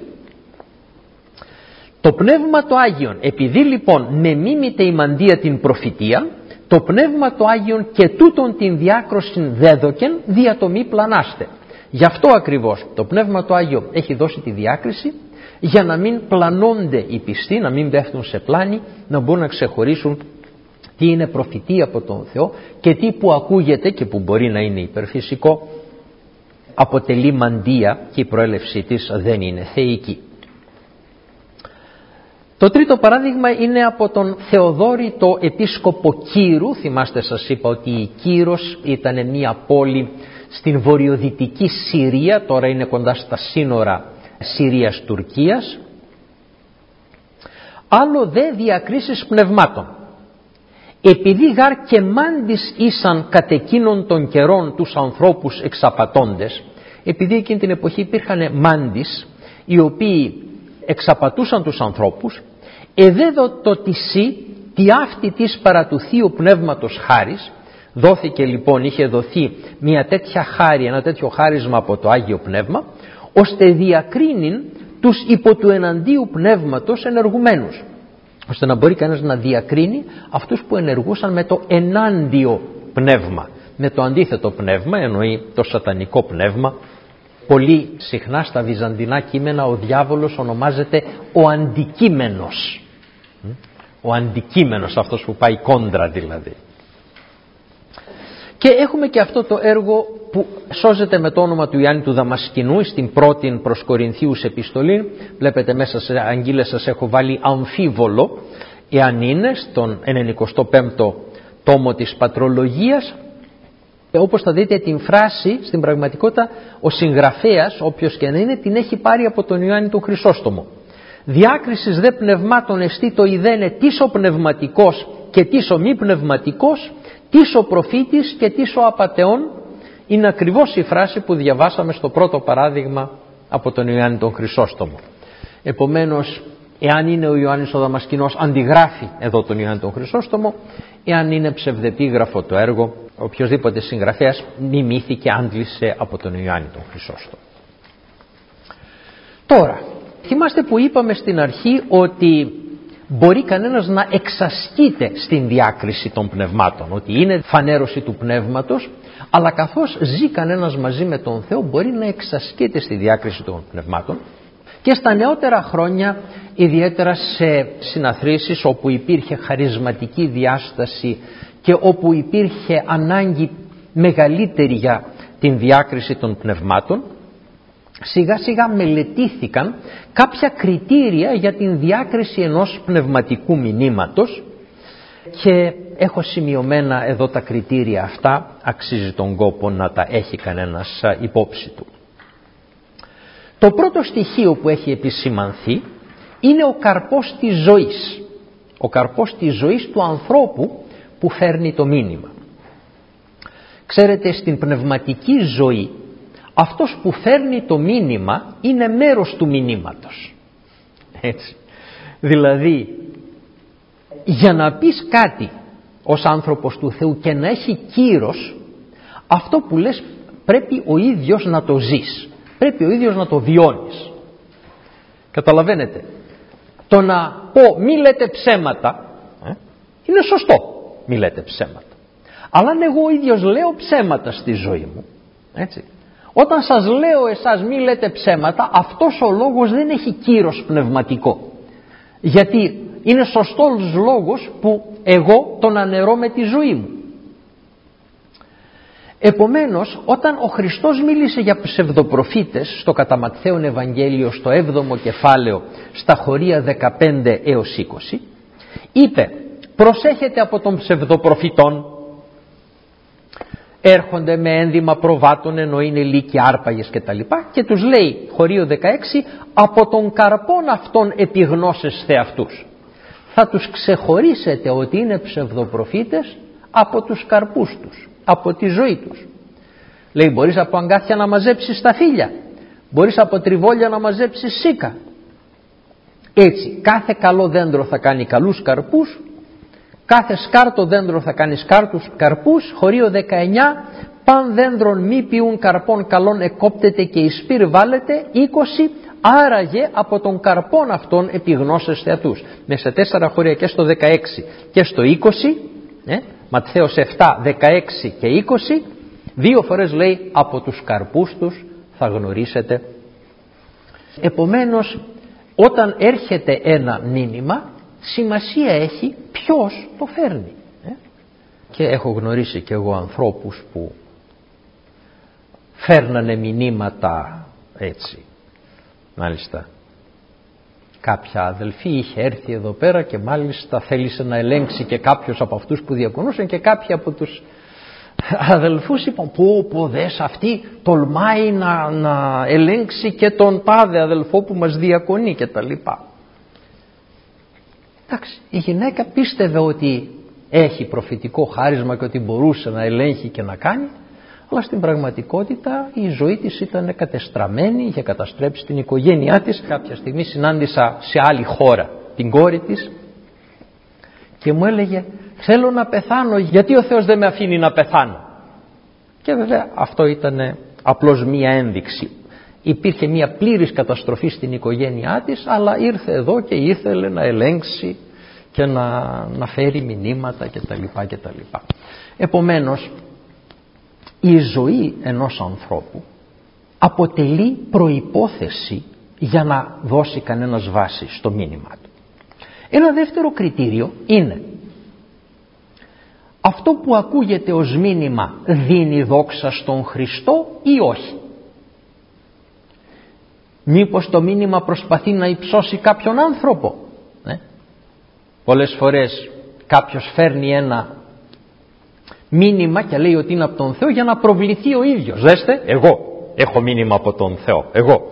Το Πνεύμα το Άγιον, επειδή λοιπόν με μίμητε η μαντεία την προφητεία, το Πνεύμα το Άγιον και τούτον την διάκροσιν δέδοκεν δια το μη πλανάστε. Γι' αυτό ακριβώς το Πνεύμα το Άγιο έχει δώσει τη διάκριση, για να μην πλανώνται οι πιστοί, να μην πέφτουν σε πλάνη, να μπορούν να ξεχωρίσουν τι είναι προφητεία από τον Θεό και τι που ακούγεται και που μπορεί να είναι υπερφυσικό αποτελεί μαντεία και η προέλευσή της δεν είναι θεϊκή. Το τρίτο παράδειγμα είναι από τον Θεοδόρη το επίσκοπο Κύρου. Θυμάστε, σας είπα ότι η Κύρος ήταν μια πόλη στην βορειοδυτική Συρία, τώρα είναι κοντά στα σύνορα Συρίας-Τουρκίας. Άλλο δε διακρίσεις πνευμάτων. Επειδή γάρ και μάντις ήσαν κατ' εκείνων των καιρών τους ανθρώπους εξαπατώντες, επειδή εκείνη την εποχή υπήρχαν μάντις οι οποίοι εξαπατούσαν τους ανθρώπους, εδέδο το τισί τη αυτή της παρά του Θείου Πνεύματος χάρις. Δόθηκε λοιπόν, είχε δοθεί μια τέτοια χάρη, ένα τέτοιο χάρισμα από το Άγιο Πνεύμα, ώστε διακρίνειν τους υπό του εναντίου πνεύματος ενεργουμένους, ώστε να μπορεί κανένας να διακρίνει αυτούς που ενεργούσαν με το ενάντιο πνεύμα. Με το αντίθετο πνεύμα εννοεί το σατανικό πνεύμα. Πολύ συχνά στα βυζαντινά κείμενα ο διάβολος ονομάζεται ο αντικείμενος. Ο αντικείμενος, αυτός που πάει κόντρα δηλαδή. Και έχουμε και αυτό το έργο που σώζεται με το όνομα του Ιωάννη του Δαμασκηνού στην πρώτη προς Κορινθίους επιστολή. Βλέπετε μέσα σε αγγείλες σας έχω βάλει αμφίβολο εάν είναι στον 95ο τόμο της Πατρολογίας. Όπως θα δείτε την φράση στην πραγματικότητα ο συγγραφέας, όποιος και να είναι, την έχει πάρει από τον Ιωάννη τον Χρυσόστομο. Διάκρισης δε πνευμάτων εστί το ιδένε τις ο πνευματικός και τις ο μη πνευματικός, τις ο προφήτης και τις ο απατεών. Είναι ακριβώς η φράση που διαβάσαμε στο πρώτο παράδειγμα από τον Ιωάννη τον Χρυσόστομο. Επομένως, εάν είναι ο Ιωάννης ο Δαμασκηνός, αντιγράφει εδώ τον Ιωάννη τον Χρυσόστομο. Εάν είναι ψευδεπίγραφο το έργο, οποιοσδήποτε συγγραφέας μιμήθηκε, άντλησε από τον Ιωάννη τον Χρυσόστομο. Τώρα, θυμάστε που είπαμε στην αρχή ότι μπορεί κανένας να εξασκείται στην διάκριση των πνευμάτων, ότι είναι φανέρωση του πνεύματος, αλλά καθώς ζει κανένας μαζί με τον Θεό μπορεί να εξασκείται στη διάκριση των πνευμάτων. Και στα νεότερα χρόνια, ιδιαίτερα σε συναθρήσεις όπου υπήρχε χαρισματική διάσταση και όπου υπήρχε ανάγκη μεγαλύτερη για την διάκριση των πνευμάτων, σιγά σιγά μελετήθηκαν κάποια κριτήρια για την διάκριση ενός πνευματικού μηνύματος και έχω σημειωμένα εδώ τα κριτήρια αυτά, αξίζει τον κόπο να τα έχει κανένας υπόψη του. Το πρώτο στοιχείο που έχει επισημανθεί είναι ο καρπός της ζωής. Ο καρπός της ζωής του ανθρώπου που φέρνει το μήνυμα. Ξέρετε, στην πνευματική ζωή αυτός που φέρνει το μήνυμα είναι μέρος του μηνύματος. Έτσι. Δηλαδή, για να πεις κάτι ως άνθρωπος του Θεού και να έχει κύρος, αυτό που λες πρέπει ο ίδιος να το ζεις. Πρέπει ο ίδιος να το βιώνεις. Καταλαβαίνετε, το να πω μη λέτε ψέματα είναι σωστό, μη λέτε ψέματα. Αλλά αν εγώ ο ίδιος λέω ψέματα στη ζωή μου, έτσι, όταν σας λέω εσάς μη λέτε ψέματα, αυτός ο λόγος δεν έχει κύρος πνευματικό. Γιατί είναι σωστός λόγος που εγώ τον αναιρώ με τη ζωή μου. Επομένως, όταν ο Χριστός μίλησε για ψευδοπροφήτες στο κατά Ματθαίον Ευαγγέλιο στο 7ο κεφάλαιο στα χωρία 15 έως 20, είπε προσέχετε από των ψευδοπροφητών, έρχονται με ένδυμα προβάτων ενώ είναι λύκοι άρπαγες κτλ. Και τους λέει χωρίο 16 από τον καρπόν αυτών επιγνώσεσθε αυτούς. Θα τους ξεχωρίσετε ότι είναι ψευδοπροφήτες από τους καρπούς τους, από τη ζωή τους. Λέει μπορείς από αγκάθια να μαζέψεις τα φύλλα, μπορείς από τριβόλια να μαζέψεις σίκα. Έτσι κάθε καλό δέντρο θα κάνει καλούς καρπούς, κάθε σκάρτο δέντρο θα κάνει σκάρτους καρπούς. Χωρίο 19 παν δέντρον μη ποιούν καρπών καλών εκόπτεται και εις πυρ βάλετε. 20 άραγε από τον καρπόν αυτών επιγνώσεστε αυτούς. Με σε 4 χωρία και στο 16 και στο 20, Ματθαίος 7, 16 και 20, 2 φορές λέει από τους καρπούς τους θα γνωρίσετε. Επομένως όταν έρχεται ένα μήνυμα σημασία έχει ποιος το φέρνει. Και έχω γνωρίσει και εγώ ανθρώπους που φέρνανε μηνύματα έτσι. Μάλιστα κάποια αδελφή είχε έρθει εδώ πέρα και μάλιστα θέλησε να ελέγξει και κάποιος από αυτούς που διακονούσαν και κάποιοι από τους αδελφούς είπαν πω δες αυτή τολμάει να ελέγξει και τον τάδε αδελφό που μας διακονεί και τα λοιπά. Εντάξει, η γυναίκα πίστευε ότι έχει προφητικό χάρισμα και ότι μπορούσε να ελέγχει και να κάνει, αλλά στην πραγματικότητα η ζωή της ήταν κατεστραμμένη, είχε καταστρέψει την οικογένειά της. Κάποια στιγμή συνάντησα σε άλλη χώρα την κόρη της και μου έλεγε θέλω να πεθάνω γιατί ο Θεός δεν με αφήνει να πεθάνω. Και βέβαια αυτό ήταν απλώς μία ένδειξη. Υπήρχε μία πλήρης καταστροφή στην οικογένειά της, αλλά ήρθε εδώ και ήθελε να ελέγξει και να φέρει μηνύματα κτλ. Επομένως η ζωή ενός ανθρώπου αποτελεί προϋπόθεση για να δώσει κανένας βάση στο μήνυμα του. Ένα δεύτερο κριτήριο είναι αυτό που ακούγεται ως μήνυμα δίνει δόξα στον Χριστό ή όχι? Μήπως το μήνυμα προσπαθεί να υψώσει κάποιον άνθρωπο? Πολλές φορές κάποιος φέρνει ένα μήνυμα και λέει ότι είναι από τον Θεό για να προβληθεί ο ίδιος. Δέστε, εγώ έχω μήνυμα από τον Θεό, εγώ.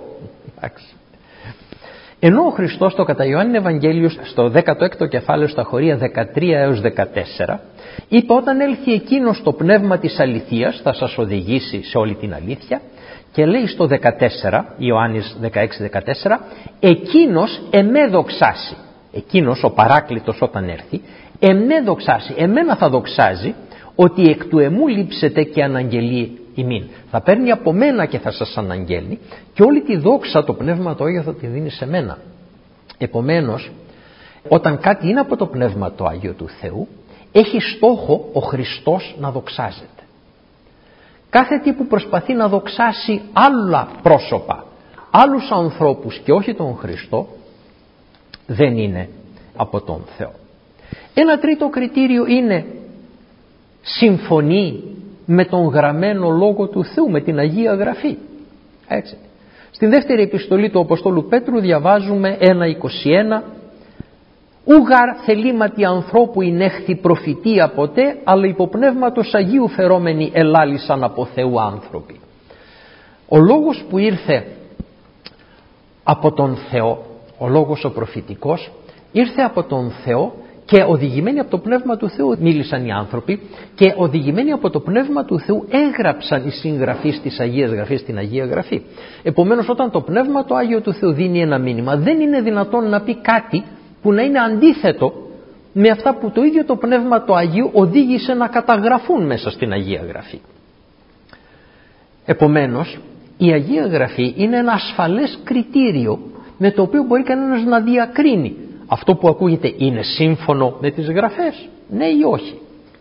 Ενώ ο Χριστός στο κατά Ιωάννη Ευαγγέλιο στο 16ο κεφάλαιο στα χωρία 13 έως 14 είπε, όταν έλθει εκείνος το πνεύμα της αληθείας θα σας οδηγήσει σε όλη την αλήθεια, και λέει στο 14, Ιωάννης 16-14, εκείνος εμέ δοξάσει. Εκείνος ο παράκλητος όταν έρθει εμέ δοξάσει, εμένα θα δοξάζει, ότι εκ του εμού λείψετε και αναγγελεί ημίν. Θα παίρνει από μένα και θα σας αναγγέλνει, και όλη τη δόξα το Πνεύμα το Άγιο θα τη δίνει σε μένα. Επομένως, όταν κάτι είναι από το Πνεύμα το Άγιο του Θεού, έχει στόχο ο Χριστός να δοξάζεται. Κάθε τι που προσπαθεί να δοξάσει άλλα πρόσωπα, άλλους ανθρώπους και όχι τον Χριστό, δεν είναι από τον Θεό. Ένα τρίτο κριτήριο είναι, συμφωνεί με τον γραμμένο Λόγο του Θεού, με την Αγία Γραφή. Έτσι. Στην δεύτερη επιστολή του Αποστόλου Πέτρου διαβάζουμε 1:21, «Ούγαρ θελήματι ανθρώπου εινέχθη προφητεία ποτέ, αλλά υπό πνεύματος Αγίου φερόμενοι ελάλησαν από Θεού άνθρωποι». Ο λόγος που ήρθε από τον Θεό, ο λόγος ο προφητικός, ήρθε από τον Θεό και οδηγημένοι από το Πνεύμα του Θεού μίλησαν οι άνθρωποι, και οδηγημένοι από το Πνεύμα του Θεού έγραψαν οι συγγραφείς της Αγίας Γραφής στην Αγία Γραφή. Επομένως, όταν το Πνεύμα το Άγιο του Θεού δίνει ένα μήνυμα, δεν είναι δυνατόν να πει κάτι που να είναι αντίθετο με αυτά που το ίδιο το Πνεύμα το Αγίου οδήγησε να καταγραφούν μέσα στην Αγία Γραφή. Επομένως, η Αγία Γραφή είναι ένα ασφαλές κριτήριο με το οποίο μπορεί κανένας να διακρίνει αυτό που ακούγεται είναι σύμφωνο με τις Γραφές, ναι ή όχι.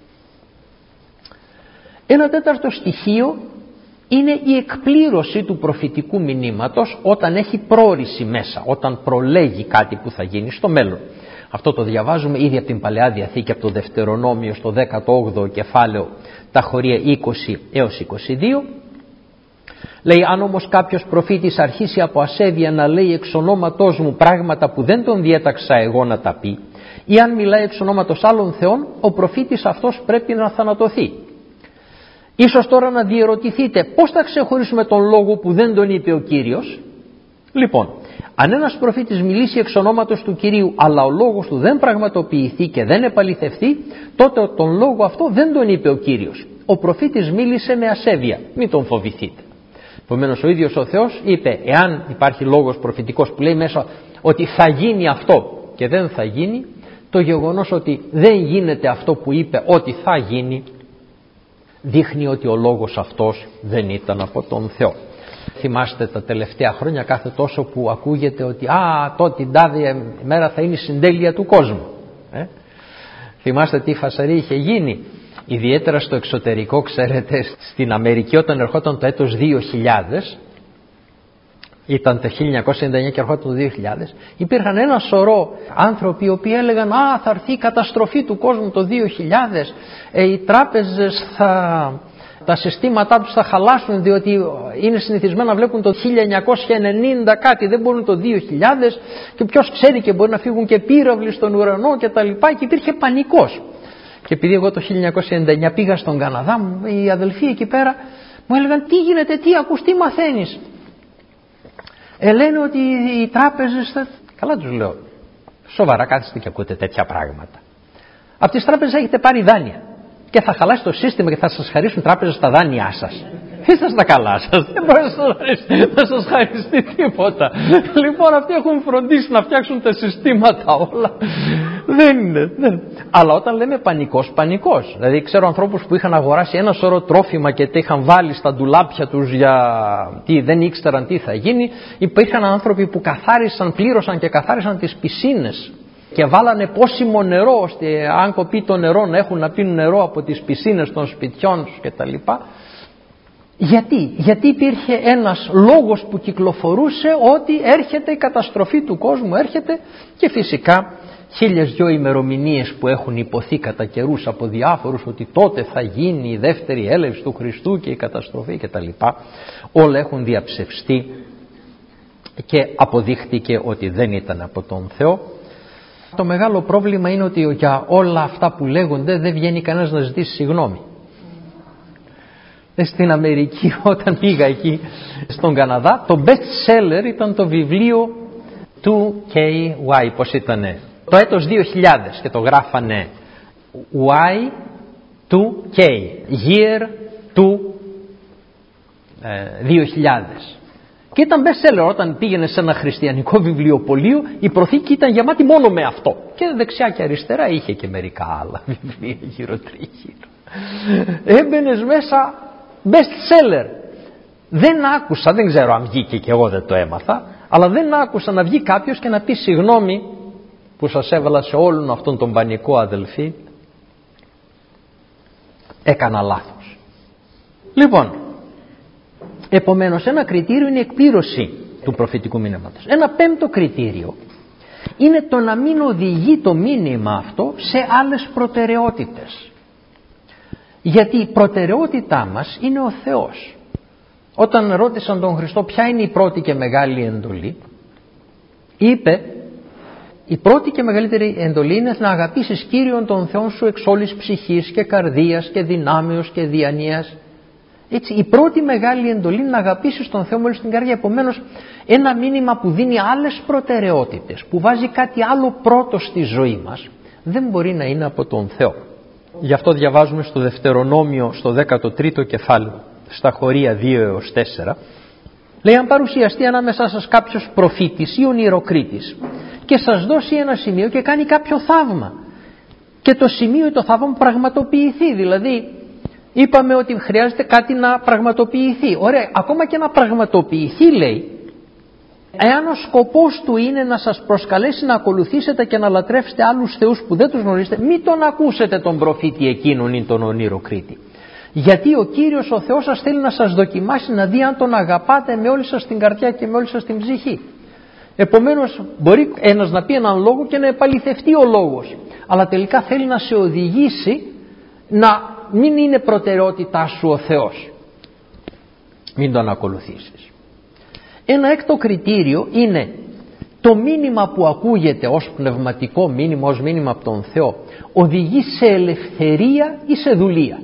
Ένα τέταρτο στοιχείο είναι η εκπλήρωση του προφητικού μηνύματος όταν έχει πρόοριση μέσα, όταν προλέγει κάτι που θα γίνει στο μέλλον. Αυτό το διαβάζουμε ήδη από την Παλαιά Διαθήκη, από το Δευτερονόμιο στο 18ο κεφάλαιο, τα χωρία 20 έως 22. Λέει, αν όμως κάποιος προφήτης αρχίσει από ασέβεια να λέει εξ ονόματός μου πράγματα που δεν τον διέταξα εγώ να τα πει, ή αν μιλάει εξ ονόματος άλλων θεών, ο προφήτης αυτός πρέπει να θανατωθεί. Ίσως τώρα να διερωτηθείτε, πώς θα ξεχωρίσουμε τον λόγο που δεν τον είπε ο Κύριος? Λοιπόν, αν ένας προφήτης μιλήσει εξ ονόματος του Κυρίου, αλλά ο λόγος του δεν πραγματοποιηθεί και δεν επαληθευτεί, τότε τον λόγο αυτό δεν τον είπε ο Κύριος. Ο προφήτης μίλησε με ασέβεια, μην τον φοβηθείτε. Επομένως, ο ίδιος ο Θεός είπε, εάν υπάρχει λόγος προφητικός που λέει μέσα ότι θα γίνει αυτό και δεν θα γίνει, το γεγονός ότι δεν γίνεται αυτό που είπε ότι θα γίνει, δείχνει ότι ο λόγος αυτός δεν ήταν από τον Θεό. Θυμάστε τα τελευταία χρόνια κάθε τόσο που ακούγεται ότι τότε την τάδε μέρα θα είναι η συντέλεια του κόσμου. Θυμάστε τι φασαρία είχε γίνει, ιδιαίτερα στο εξωτερικό, ξέρετε, στην Αμερική όταν ερχόταν το έτος 2000, ήταν το 1999 και ερχόταν το 2000, υπήρχαν ένα σωρό άνθρωποι οι οποίοι έλεγαν θα έρθει η καταστροφή του κόσμου το 2000, οι τράπεζες τα συστήματά τους θα χαλάσουν διότι είναι συνηθισμένα να βλέπουν το 1990 κάτι, δεν μπορούν το 2000 και ποιος ξέρει και μπορεί να φύγουν και πύραυλοι στον ουρανό και τα λοιπά, και υπήρχε πανικός. Και επειδή εγώ το 1999 πήγα στον Καναδά, οι αδελφοί εκεί πέρα μου έλεγαν τι γίνεται, τι ακούς, τι μαθαίνεις? Λένε ότι οι τράπεζες Καλά τους λέω, σοβαρά κάθεστε και ακούτε τέτοια πράγματα? Από τις τράπεζες έχετε πάρει δάνεια και θα χαλάσει το σύστημα και θα σας χαρίσουν τράπεζες τα δάνειά σας. Είστε στα καλά σας, δεν μπορεί να σας χαριστεί τίποτα. Λοιπόν, αυτοί έχουν φροντίσει να φτιάξουν τα συστήματα όλα. Δεν είναι. Αλλά όταν λέμε πανικός, πανικός. Δηλαδή ξέρω ανθρώπους που είχαν αγοράσει ένα σωρό τρόφιμα και τα είχαν βάλει στα ντουλάπια τους γιατί δεν ήξεραν τι θα γίνει. Υπήρχαν άνθρωποι που καθάρισαν, πλήρωσαν και καθάρισαν τις πισίνες και βάλανε πόσιμο νερό ώστε αν κοπεί το νερό να έχουν να πίνουν νερό από τις πισίνες των σπιτιών τους κτλ. Γιατί υπήρχε ένας λόγος που κυκλοφορούσε ότι έρχεται η καταστροφή του κόσμου, έρχεται, και φυσικά 1002 ημερομηνίες που έχουν υποθεί κατά καιρούς από διάφορους ότι τότε θα γίνει η δεύτερη έλευση του Χριστού και η καταστροφή κτλ. Όλα έχουν διαψευστεί και αποδείχτηκε ότι δεν ήταν από τον Θεό. Το μεγάλο πρόβλημα είναι ότι για όλα αυτά που λέγονται δεν βγαίνει κανένας να ζητήσει συγγνώμη. Στην Αμερική, όταν πήγα εκεί στον Καναδά, το best seller ήταν το βιβλίο του KY, πώς ήτανε, το έτος 2000, και το γράφανε Y2K, year του 2000. Και ήταν best seller. Όταν πήγαινε σε ένα χριστιανικό βιβλιοπωλείο, η προθήκη ήταν γεμάτη μόνο με αυτό. Και δεξιά και αριστερά είχε και μερικά άλλα βιβλία γύρω τριγύρω. Έμπαινες μέσα, best seller. Δεν άκουσα, δεν ξέρω αν βγήκε και εγώ δεν το έμαθα, αλλά δεν άκουσα να βγει κάποιος και να πει συγγνώμη που σας έβαλα σε όλον αυτόν τον πανικό, αδελφοί. Έκανα λάθος. Λοιπόν, επομένως ένα κριτήριο είναι η εκπλήρωση του προφητικού μήνυματος. Ένα πέμπτο κριτήριο είναι το να μην οδηγεί το μήνυμα αυτό σε άλλες προτεραιότητες. Γιατί η προτεραιότητά μας είναι ο Θεός. Όταν ρώτησαν τον Χριστό ποια είναι η πρώτη και μεγάλη εντολή, είπε η πρώτη και μεγαλύτερη εντολή είναι να αγαπήσεις Κύριον τον Θεόν σου εξ όλης ψυχής και καρδίας και δυνάμεως και διανοίας. Έτσι, η πρώτη μεγάλη εντολή είναι να αγαπήσεις τον Θεό με όλη την καρδιά. Επομένως, ένα μήνυμα που δίνει άλλες προτεραιότητες, που βάζει κάτι άλλο πρώτο στη ζωή μας, δεν μπορεί να είναι από τον Θεό. Γι' αυτό διαβάζουμε στο Δευτερονόμιο, στο 13ο κεφάλαιο, στα χωρία 2 έως 4, λέει: αν παρουσιαστεί ανάμεσά σας κάποιος προφήτης ή ονειροκρίτης και σας δώσει ένα σημείο και κάνει κάποιο θαύμα, και το σημείο ή το θαύμα πραγματοποιηθεί, δηλαδή είπαμε ότι χρειάζεται κάτι να πραγματοποιηθεί. Ωραία, ακόμα και να πραγματοποιηθεί, λέει, εάν ο σκοπός του είναι να σας προσκαλέσει να ακολουθήσετε και να λατρεύσετε άλλους θεούς που δεν τους γνωρίζετε, μην τον ακούσετε τον προφήτη εκείνον ή τον ονειροκρίτη. Γιατί ο Κύριος ο Θεός σας θέλει να σας δοκιμάσει, να δει αν τον αγαπάτε με όλη σας την καρδιά και με όλη σας την ψυχή. Επομένως μπορεί ένας να πει έναν λόγο και να επαληθευτεί ο λόγος, αλλά τελικά θέλει να σε οδηγήσει να μην είναι προτεραιότητά σου ο Θεός. Μην τον ακολουθήσεις. Ένα έκτο κριτήριο είναι το μήνυμα που ακούγεται ως πνευματικό μήνυμα, ως μήνυμα από τον Θεό, οδηγεί σε ελευθερία ή σε δουλεία.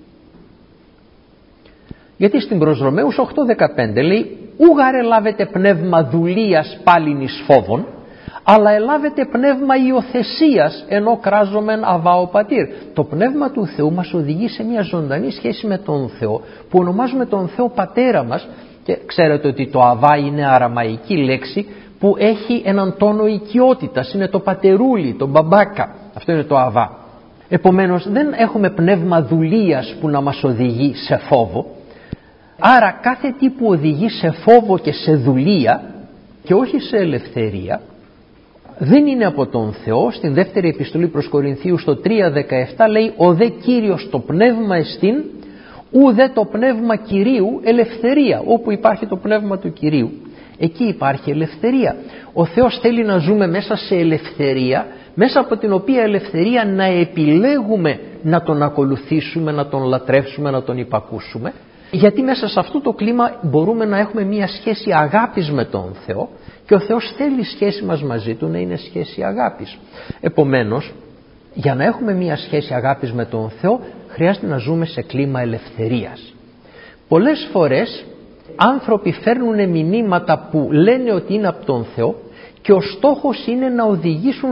Γιατί στην προς Ρωμαίους 8:15 λέει: ούγαρε λάβετε πνεύμα δουλείας πάλιν εις φόβον, αλλά ελάβετε πνεύμα υιοθεσίας ενώ κράζομεν αβά ο πατήρ. Το πνεύμα του Θεού μας οδηγεί σε μια ζωντανή σχέση με τον Θεό, που ονομάζουμε τον Θεό πατέρα μας, και ξέρετε ότι το αβά είναι αραμαϊκή λέξη που έχει έναν τόνο οικειότητας, είναι το πατερούλι, το μπαμπάκα, αυτό είναι το αβά. Επομένως δεν έχουμε πνεύμα δουλείας που να μας οδηγεί σε φόβο. Άρα κάθε τι που οδηγεί σε φόβο και σε δουλεία και όχι σε ελευθερία δεν είναι από τον Θεό. Στην δεύτερη επιστολή προς Κορινθίους στο 3:17 λέει: ο δε Κύριος το πνεύμα εστίν, ου δε το πνεύμα Κυρίου ελευθερία. Όπου υπάρχει το πνεύμα του Κυρίου, εκεί υπάρχει ελευθερία. Ο Θεός θέλει να ζούμε μέσα σε ελευθερία, μέσα από την οποία ελευθερία να επιλέγουμε να τον ακολουθήσουμε, να τον λατρεύσουμε, να τον υπακούσουμε. Γιατί μέσα σε αυτό το κλίμα μπορούμε να έχουμε μια σχέση αγάπης με τον Θεό, και ο Θεός θέλει η σχέση μας μαζί του να είναι σχέση αγάπης. Επομένως, για να έχουμε μια σχέση αγάπης με τον Θεό χρειάζεται να ζούμε σε κλίμα ελευθερίας. Πολλές φορές άνθρωποι φέρνουν μηνύματα που λένε ότι είναι από τον Θεό και ο στόχος είναι να οδηγήσουν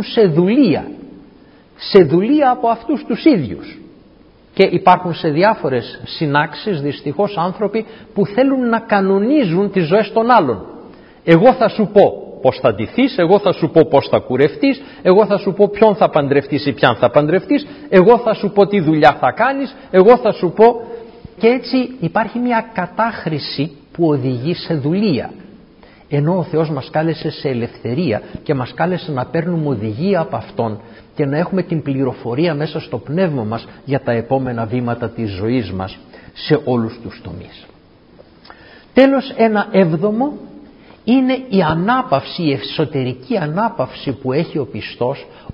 σε δουλεία από αυτούς τους ίδιους. Και υπάρχουν σε διάφορες συνάξεις δυστυχώς άνθρωποι που θέλουν να κανονίζουν τις ζωές των άλλων. Εγώ θα σου πω πώς θα ντυθείς, εγώ θα σου πω πώς θα κουρευτείς, εγώ θα σου πω ποιον θα παντρευτείς ή ποιαν θα παντρευτείς, εγώ θα σου πω τι δουλειά θα κάνεις, εγώ θα σου πω. Και έτσι υπάρχει μια κατάχρηση που οδηγεί σε δουλεία. Ενώ ο Θεός μας κάλεσε σε ελευθερία και μας κάλεσε να παίρνουμε οδηγία από Αυτόν και να έχουμε την πληροφορία μέσα στο πνεύμα μας για τα επόμενα βήματα της ζωής μας σε όλους τους τομείς. Τέλος, ένα έβδομο είναι η ανάπαυση, η εσωτερική ανάπαυση που έχει ο πιστός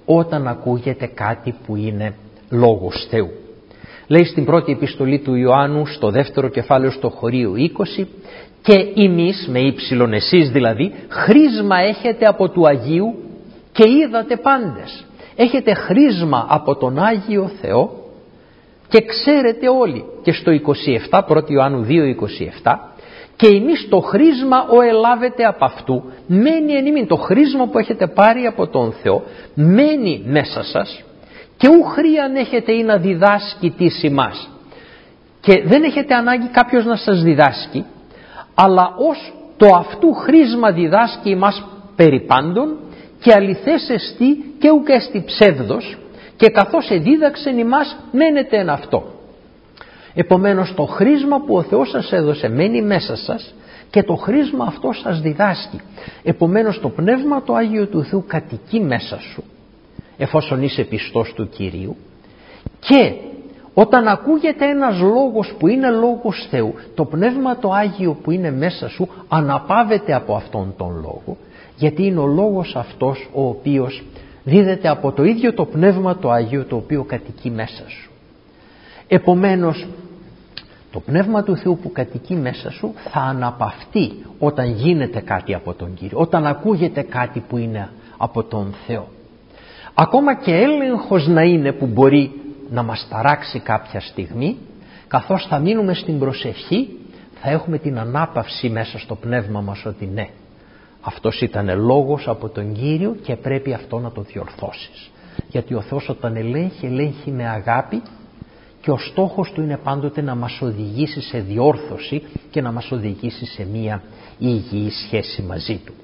όταν ακούγεται κάτι που είναι λόγος Θεού. Λέει στην πρώτη επιστολή του Ιωάννου, στο δεύτερο κεφάλαιο, στο χωρίο 20, και εμείς, με ύψιλον εσείς δηλαδή, χρήσμα έχετε από του Αγίου και είδατε πάντες. Έχετε χρήσμα από τον Άγιο Θεό και ξέρετε όλοι. Και στο 27, 1 Ιωάννου 2:27, και εμείς το χρήσμα ο ελάβετε από αυτού, μένει εν ημίν. Το χρήσμα που έχετε πάρει από τον Θεό μένει μέσα σας και ου χρείαν έχετε ή να διδάσκει τις ημάς. Και δεν έχετε ανάγκη κάποιος να σας διδάσκει, αλλά ως το αυτού χρήσμα διδάσκει ημάς περί πάντων και αληθές εστί και ουκ έστι ψεύδος, και καθώς εδίδαξεν ημάς μένετε εν αυτό. Επομένως το χρήσμα που ο Θεός σας έδωσε μένει μέσα σας και το χρήσμα αυτό σας διδάσκει. Επομένως το Πνεύμα το Άγιο του Θεού κατοικεί μέσα σου, εφόσον είσαι πιστός του Κυρίου, και όταν ακούγεται ένας λόγος που είναι λόγος Θεού, το Πνεύμα το Άγιο που είναι μέσα σου αναπαύεται από αυτόν τον λόγο, γιατί είναι ο λόγος αυτός ο οποίος δίδεται από το ίδιο το Πνεύμα το Άγιο, το οποίο κατοικεί μέσα σου. Επομένως το Πνεύμα του Θεού που κατοικεί μέσα σου θα αναπαυτεί όταν γίνεται κάτι από τον Κύριο, όταν ακούγεται κάτι που είναι από τον Θεό. Ακόμα και έλεγχος να είναι που μπορεί να μας ταράξει κάποια στιγμή, καθώς θα μείνουμε στην προσευχή, θα έχουμε την ανάπαυση μέσα στο πνεύμα μας ότι ναι, αυτός ήταν λόγος από τον Κύριο και πρέπει αυτό να το διορθώσεις. Γιατί ο Θεός όταν ελέγχει με αγάπη, και ο στόχος του είναι πάντοτε να μας οδηγήσει σε διόρθωση και να μας οδηγήσει σε μία υγιή σχέση μαζί Του.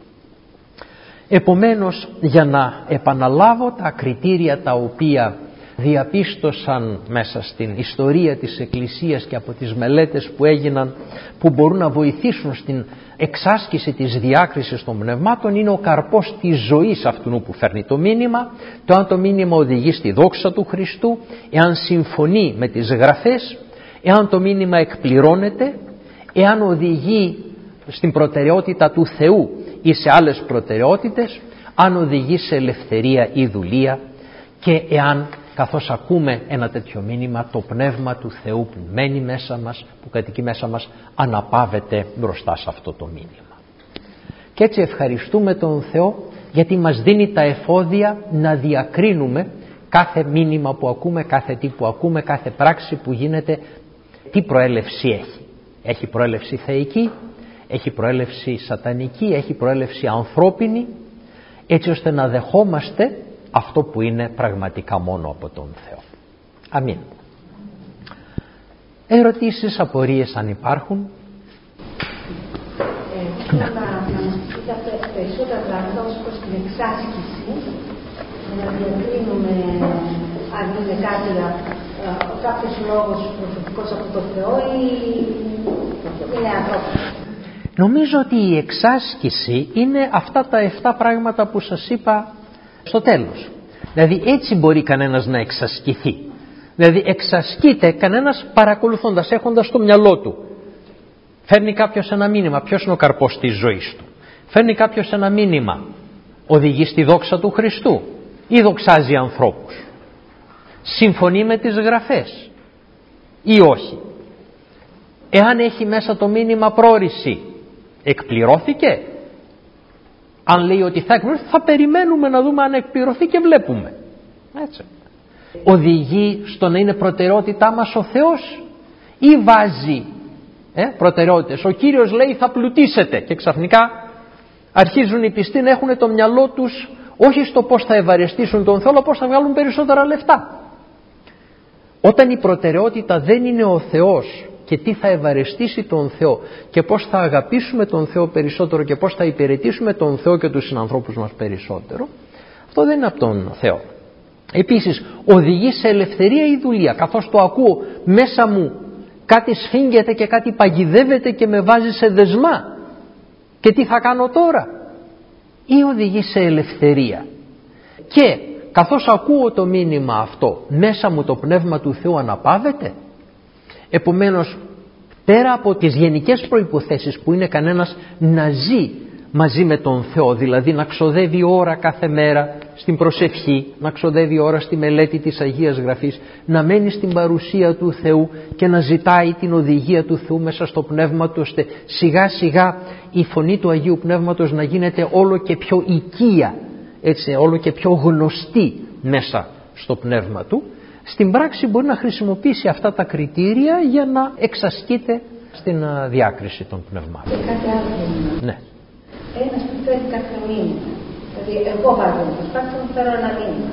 Επομένως, για να επαναλάβω τα κριτήρια τα οποία διαπίστωσαν μέσα στην ιστορία της Εκκλησίας και από τις μελέτες που έγιναν, που μπορούν να βοηθήσουν στην εξάσκηση της διάκρισης των πνευμάτων, είναι ο καρπός της ζωής αυτού που φέρνει το μήνυμα, το αν το μήνυμα οδηγεί στη δόξα του Χριστού, εάν συμφωνεί με τις Γραφές, εάν το μήνυμα εκπληρώνεται, εάν οδηγεί στην προτεραιότητα του Θεού ή σε άλλες προτεραιότητες, αν οδηγεί σε ελευθερία ή δουλεία, και εάν καθώς ακούμε ένα τέτοιο μήνυμα το Πνεύμα του Θεού που μένει μέσα μας, που κατοικεί μέσα μας, αναπαύεται μπροστά σε αυτό το μήνυμα. Και έτσι ευχαριστούμε τον Θεό γιατί μας δίνει τα εφόδια να διακρίνουμε κάθε μήνυμα που ακούμε, κάθε τι που ακούμε, κάθε πράξη που γίνεται, τι προέλευση έχει. Έχει προέλευση θεϊκή, έχει προέλευση σατανική, έχει προέλευση ανθρώπινη, έτσι ώστε να δεχόμαστε αυτό που είναι πραγματικά μόνο από τον Θεό. Αμήν. Ερωτήσεις, απορίες αν υπάρχουν? Θέλω να μας πείτε περισσότερα πράγματα ως προς την εξάσκηση, να διακρίνουμε αν είναι κάποιος λόγος προσωπικός από τον Θεό ή είναι ανθρώπινο. Νομίζω ότι η εξάσκηση είναι αυτά τα 7 πράγματα που σας είπα στο τέλος. Δηλαδή έτσι μπορεί κανένας να εξασκηθεί. Δηλαδή εξασκείται κανένας παρακολουθώντας, έχοντας στο μυαλό του. Φέρνει κάποιος ένα μήνυμα, ποιος είναι ο καρπός της ζωής του. Φέρνει κάποιος ένα μήνυμα, οδηγεί στη δόξα του Χριστού ή δοξάζει ανθρώπους. Συμφωνεί με τις Γραφές ή όχι. Εάν έχει μέσα το μήνυμα πρόρηση, εκπληρώθηκε. Αν λέει ότι θα εκπληρωθεί, θα περιμένουμε να δούμε αν εκπληρωθεί και βλέπουμε. Έτσι. Οδηγεί στο να είναι προτεραιότητά μας ο Θεός ή βάζει προτεραιότητες. Ο Κύριος λέει θα πλουτίσετε και ξαφνικά αρχίζουν οι πιστοί να έχουν το μυαλό τους όχι στο πώς θα ευαρεστήσουν τον Θεό, αλλά πώς θα βγάλουν περισσότερα λεφτά. Όταν η προτεραιότητα δεν είναι ο Θεός και τι θα ευαρεστήσει τον Θεό και πώς θα αγαπήσουμε τον Θεό περισσότερο και πώς θα υπηρετήσουμε τον Θεό και τους συνανθρώπους μας περισσότερο, αυτό δεν είναι από τον Θεό. Επίσης, οδηγεί σε ελευθερία η δουλεία. Καθώς το ακούω μέσα μου κάτι σφίγγεται και κάτι παγιδεύεται και με βάζει σε δεσμά. Και τι θα κάνω τώρα? Ή οδηγεί σε ελευθερία. Και καθώς ακούω το μήνυμα αυτό, μέσα μου το Πνεύμα του Θεού αναπαύεται. Επομένως, πέρα από τις γενικές προϋποθέσεις που είναι κανένας να ζει μαζί με τον Θεό, δηλαδή να ξοδεύει ώρα κάθε μέρα στην προσευχή, να ξοδεύει ώρα στη μελέτη της Αγίας Γραφής, να μένει στην παρουσία του Θεού και να ζητάει την οδηγία του Θεού μέσα στο πνεύμα του, ώστε σιγά σιγά η φωνή του Αγίου Πνεύματος να γίνεται όλο και πιο οικία, έτσι, όλο και πιο γνωστή μέσα στο πνεύμα του. Στην πράξη μπορεί να χρησιμοποιήσει αυτά τα κριτήρια για να εξασκείται στην διάκριση των πνευμάτων. Και κάτι άλλο. Ναι. Ένας που φέρει κάποιο μήνυμα. Δηλαδή, εγώ παραδείγματος χάρη να φέρω ένα μήνυμα.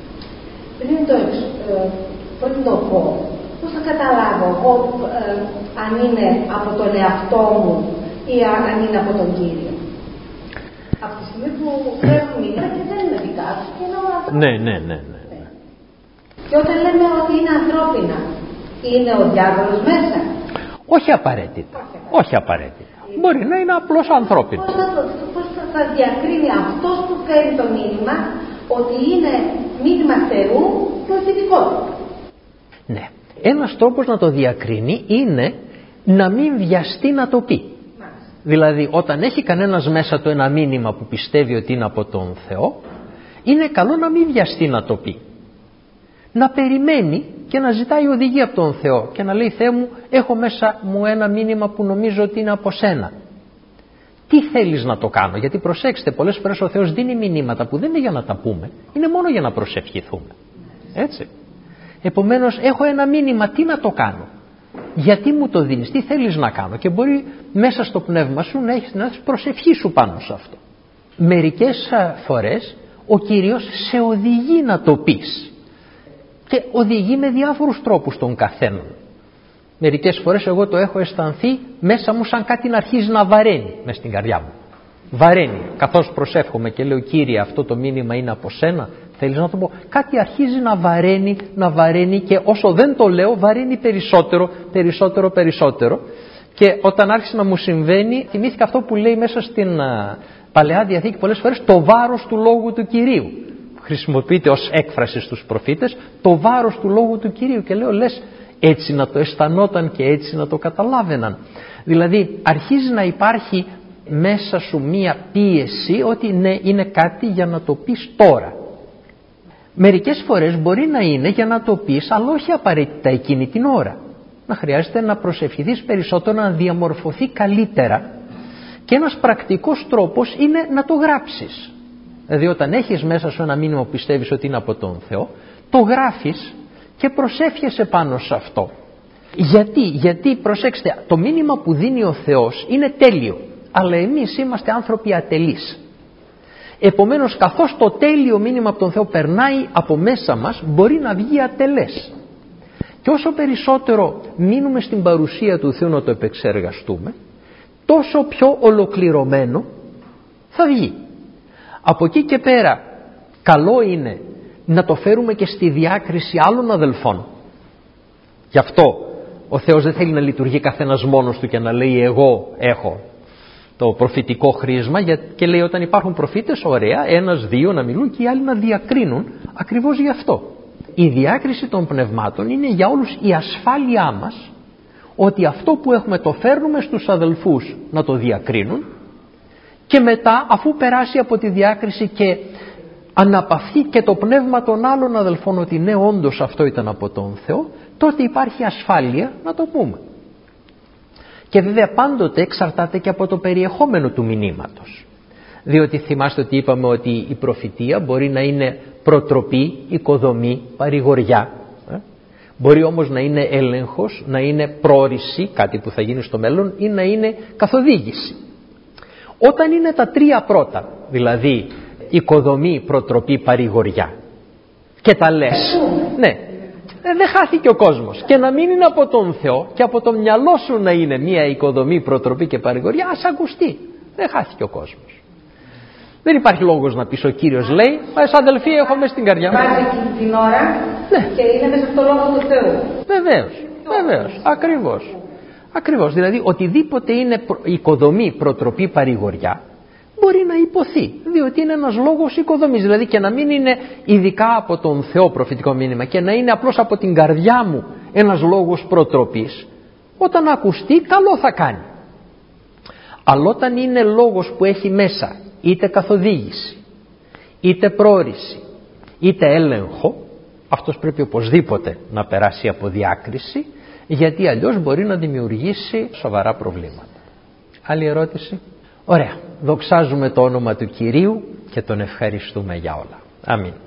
Πριν το πω, πώς θα καταλάβω εγώ αν είναι από τον εαυτό μου ή αν είναι από τον Κύριο? Από τη στιγμή που φέρνουν μήνυμα και δεν είναι δικά τους, είναι όλα ανθρώπινα. Ναι. Και όταν λέμε ότι είναι ανθρώπινα, είναι ο διάβολος μέσα? Όχι απαραίτητα. Όχι απαραίτητα. Μπορεί να είναι απλώς ανθρώπινο. Πώς θα διακρίνει αυτός που φέρει το μήνυμα ότι είναι μήνυμα Θεού και όχι δικό του? Ναι. Ένας τρόπος να το διακρίνει είναι να μην βιαστεί να το πει. Δηλαδή όταν έχει κανένας μέσα του ένα μήνυμα που πιστεύει ότι είναι από τον Θεό, είναι καλό να μην βιαστεί να το πει. Να περιμένει και να ζητάει οδηγία από τον Θεό και να λέει: Θεέ μου, έχω μέσα μου ένα μήνυμα που νομίζω ότι είναι από σένα. Τι θέλεις να το κάνω? Γιατί προσέξτε, πολλές φορές ο Θεός δίνει μηνύματα που δεν είναι για να τα πούμε, είναι μόνο για να προσευχηθούμε. Έτσι. Επομένως έχω ένα μήνυμα, τι να το κάνω? Γιατί μου το δίνεις? Τι θέλεις να κάνω? Και μπορεί μέσα στο πνεύμα σου να έχεις προσευχή σου πάνω σε αυτό. Μερικές φορές ο Κύριος σε οδηγεί να το πεις. Και οδηγεί με διάφορους τρόπους τον καθέναν. Μερικές φορές εγώ το έχω αισθανθεί μέσα μου σαν κάτι να αρχίζει να βαραίνει μες στην καρδιά μου. Βαραίνει. Καθώς προσεύχομαι και λέω: Κύριε, αυτό το μήνυμα είναι από σένα, θέλεις να το πω? Κάτι αρχίζει να βαραίνει και όσο δεν το λέω βαραίνει περισσότερο. Και όταν άρχισε να μου συμβαίνει, θυμήθηκα αυτό που λέει μέσα στην Παλαιά Διαθήκη πολλές φορές, το βάρος του Λόγου του Κυρίου. Χρησιμοποιείται ως έκφραση στους προφήτες, το βάρος του Λόγου του Κυρίου, και λέω: λες έτσι να το αισθανόταν και έτσι να το καταλάβαιναν? Δηλαδή αρχίζει να υπάρχει μέσα σου μία πίεση ότι ναι, είναι κάτι για να το πεις τώρα. Μερικές φορές μπορεί να είναι για να το πεις, αλλά όχι απαραίτητα εκείνη την ώρα. Να χρειάζεται να προσευχηθείς περισσότερο, να διαμορφωθεί καλύτερα, και ένας πρακτικός τρόπος είναι να το γράψεις. Δηλαδή όταν έχεις μέσα σου ένα μήνυμα που πιστεύεις ότι είναι από τον Θεό, το γράφεις και προσεύχεσαι πάνω σε αυτό. Γιατί προσέξτε, το μήνυμα που δίνει ο Θεός είναι τέλειο, αλλά εμείς είμαστε άνθρωποι ατελείς. Επομένως καθώς το τέλειο μήνυμα από τον Θεό περνάει από μέσα μας, μπορεί να βγει ατελές. Και όσο περισσότερο μείνουμε στην παρουσία του Θεού να το επεξεργαστούμε, τόσο πιο ολοκληρωμένο θα βγει. Από εκεί και πέρα καλό είναι να το φέρουμε και στη διάκριση άλλων αδελφών. Γι' αυτό ο Θεός δεν θέλει να λειτουργεί καθένας μόνος του και να λέει: εγώ έχω το προφητικό χρήσμα, και λέει όταν υπάρχουν προφήτες, ωραία, ένας, δύο να μιλούν και οι άλλοι να διακρίνουν, ακριβώς γι' αυτό. Η διάκριση των πνευμάτων είναι για όλους η ασφάλειά μας, ότι αυτό που έχουμε το φέρνουμε στους αδελφούς να το διακρίνουν, και μετά αφού περάσει από τη διάκριση και αναπαυθεί και το πνεύμα των άλλων αδελφών ότι ναι, όντως αυτό ήταν από τον Θεό, τότε υπάρχει ασφάλεια να το πούμε. Και βέβαια πάντοτε εξαρτάται και από το περιεχόμενο του μηνύματος. Διότι θυμάστε ότι είπαμε ότι η προφητεία μπορεί να είναι προτροπή, οικοδομή, παρηγοριά. Μπορεί όμως να είναι έλεγχος, να είναι πρόριση, κάτι που θα γίνει στο μέλλον, ή να είναι καθοδήγηση. Όταν είναι τα τρία πρώτα, δηλαδή οικοδομή, προτροπή, παρηγοριά, και τα λες, ναι, δεν χάθηκε ο κόσμος. Και να μην είναι από τον Θεό και από το μυαλό σου να είναι μια οικοδομή, προτροπή και παρηγοριά, ας ακουστεί. Δεν χάθηκε ο κόσμος. Δεν υπάρχει λόγος να πεις: ο Κύριος λέει, μα σαν αδελφοί έχω μέσα στην καρδιά μου. Υπάρχει εκείνη την ώρα, ναι, και είναι μέσα στο Λόγο του Θεού. Βεβαίως, ακριβώς. Δηλαδή οτιδήποτε είναι οικοδομή, προτροπή, παρηγοριά, μπορεί να υποθεί, διότι είναι ένας λόγος οικοδομής. Δηλαδή και να μην είναι ειδικά από τον Θεό προφητικό μήνυμα και να είναι απλώς από την καρδιά μου ένας λόγος προτροπής, όταν ακουστεί καλό θα κάνει. Αλλά όταν είναι λόγος που έχει μέσα είτε καθοδήγηση, είτε πρόοριση, είτε έλεγχο, αυτός πρέπει οπωσδήποτε να περάσει από διάκριση, γιατί αλλιώς μπορεί να δημιουργήσει σοβαρά προβλήματα. Άλλη ερώτηση? Ωραία. Δοξάζουμε το όνομα του Κυρίου και τον ευχαριστούμε για όλα. Αμήν.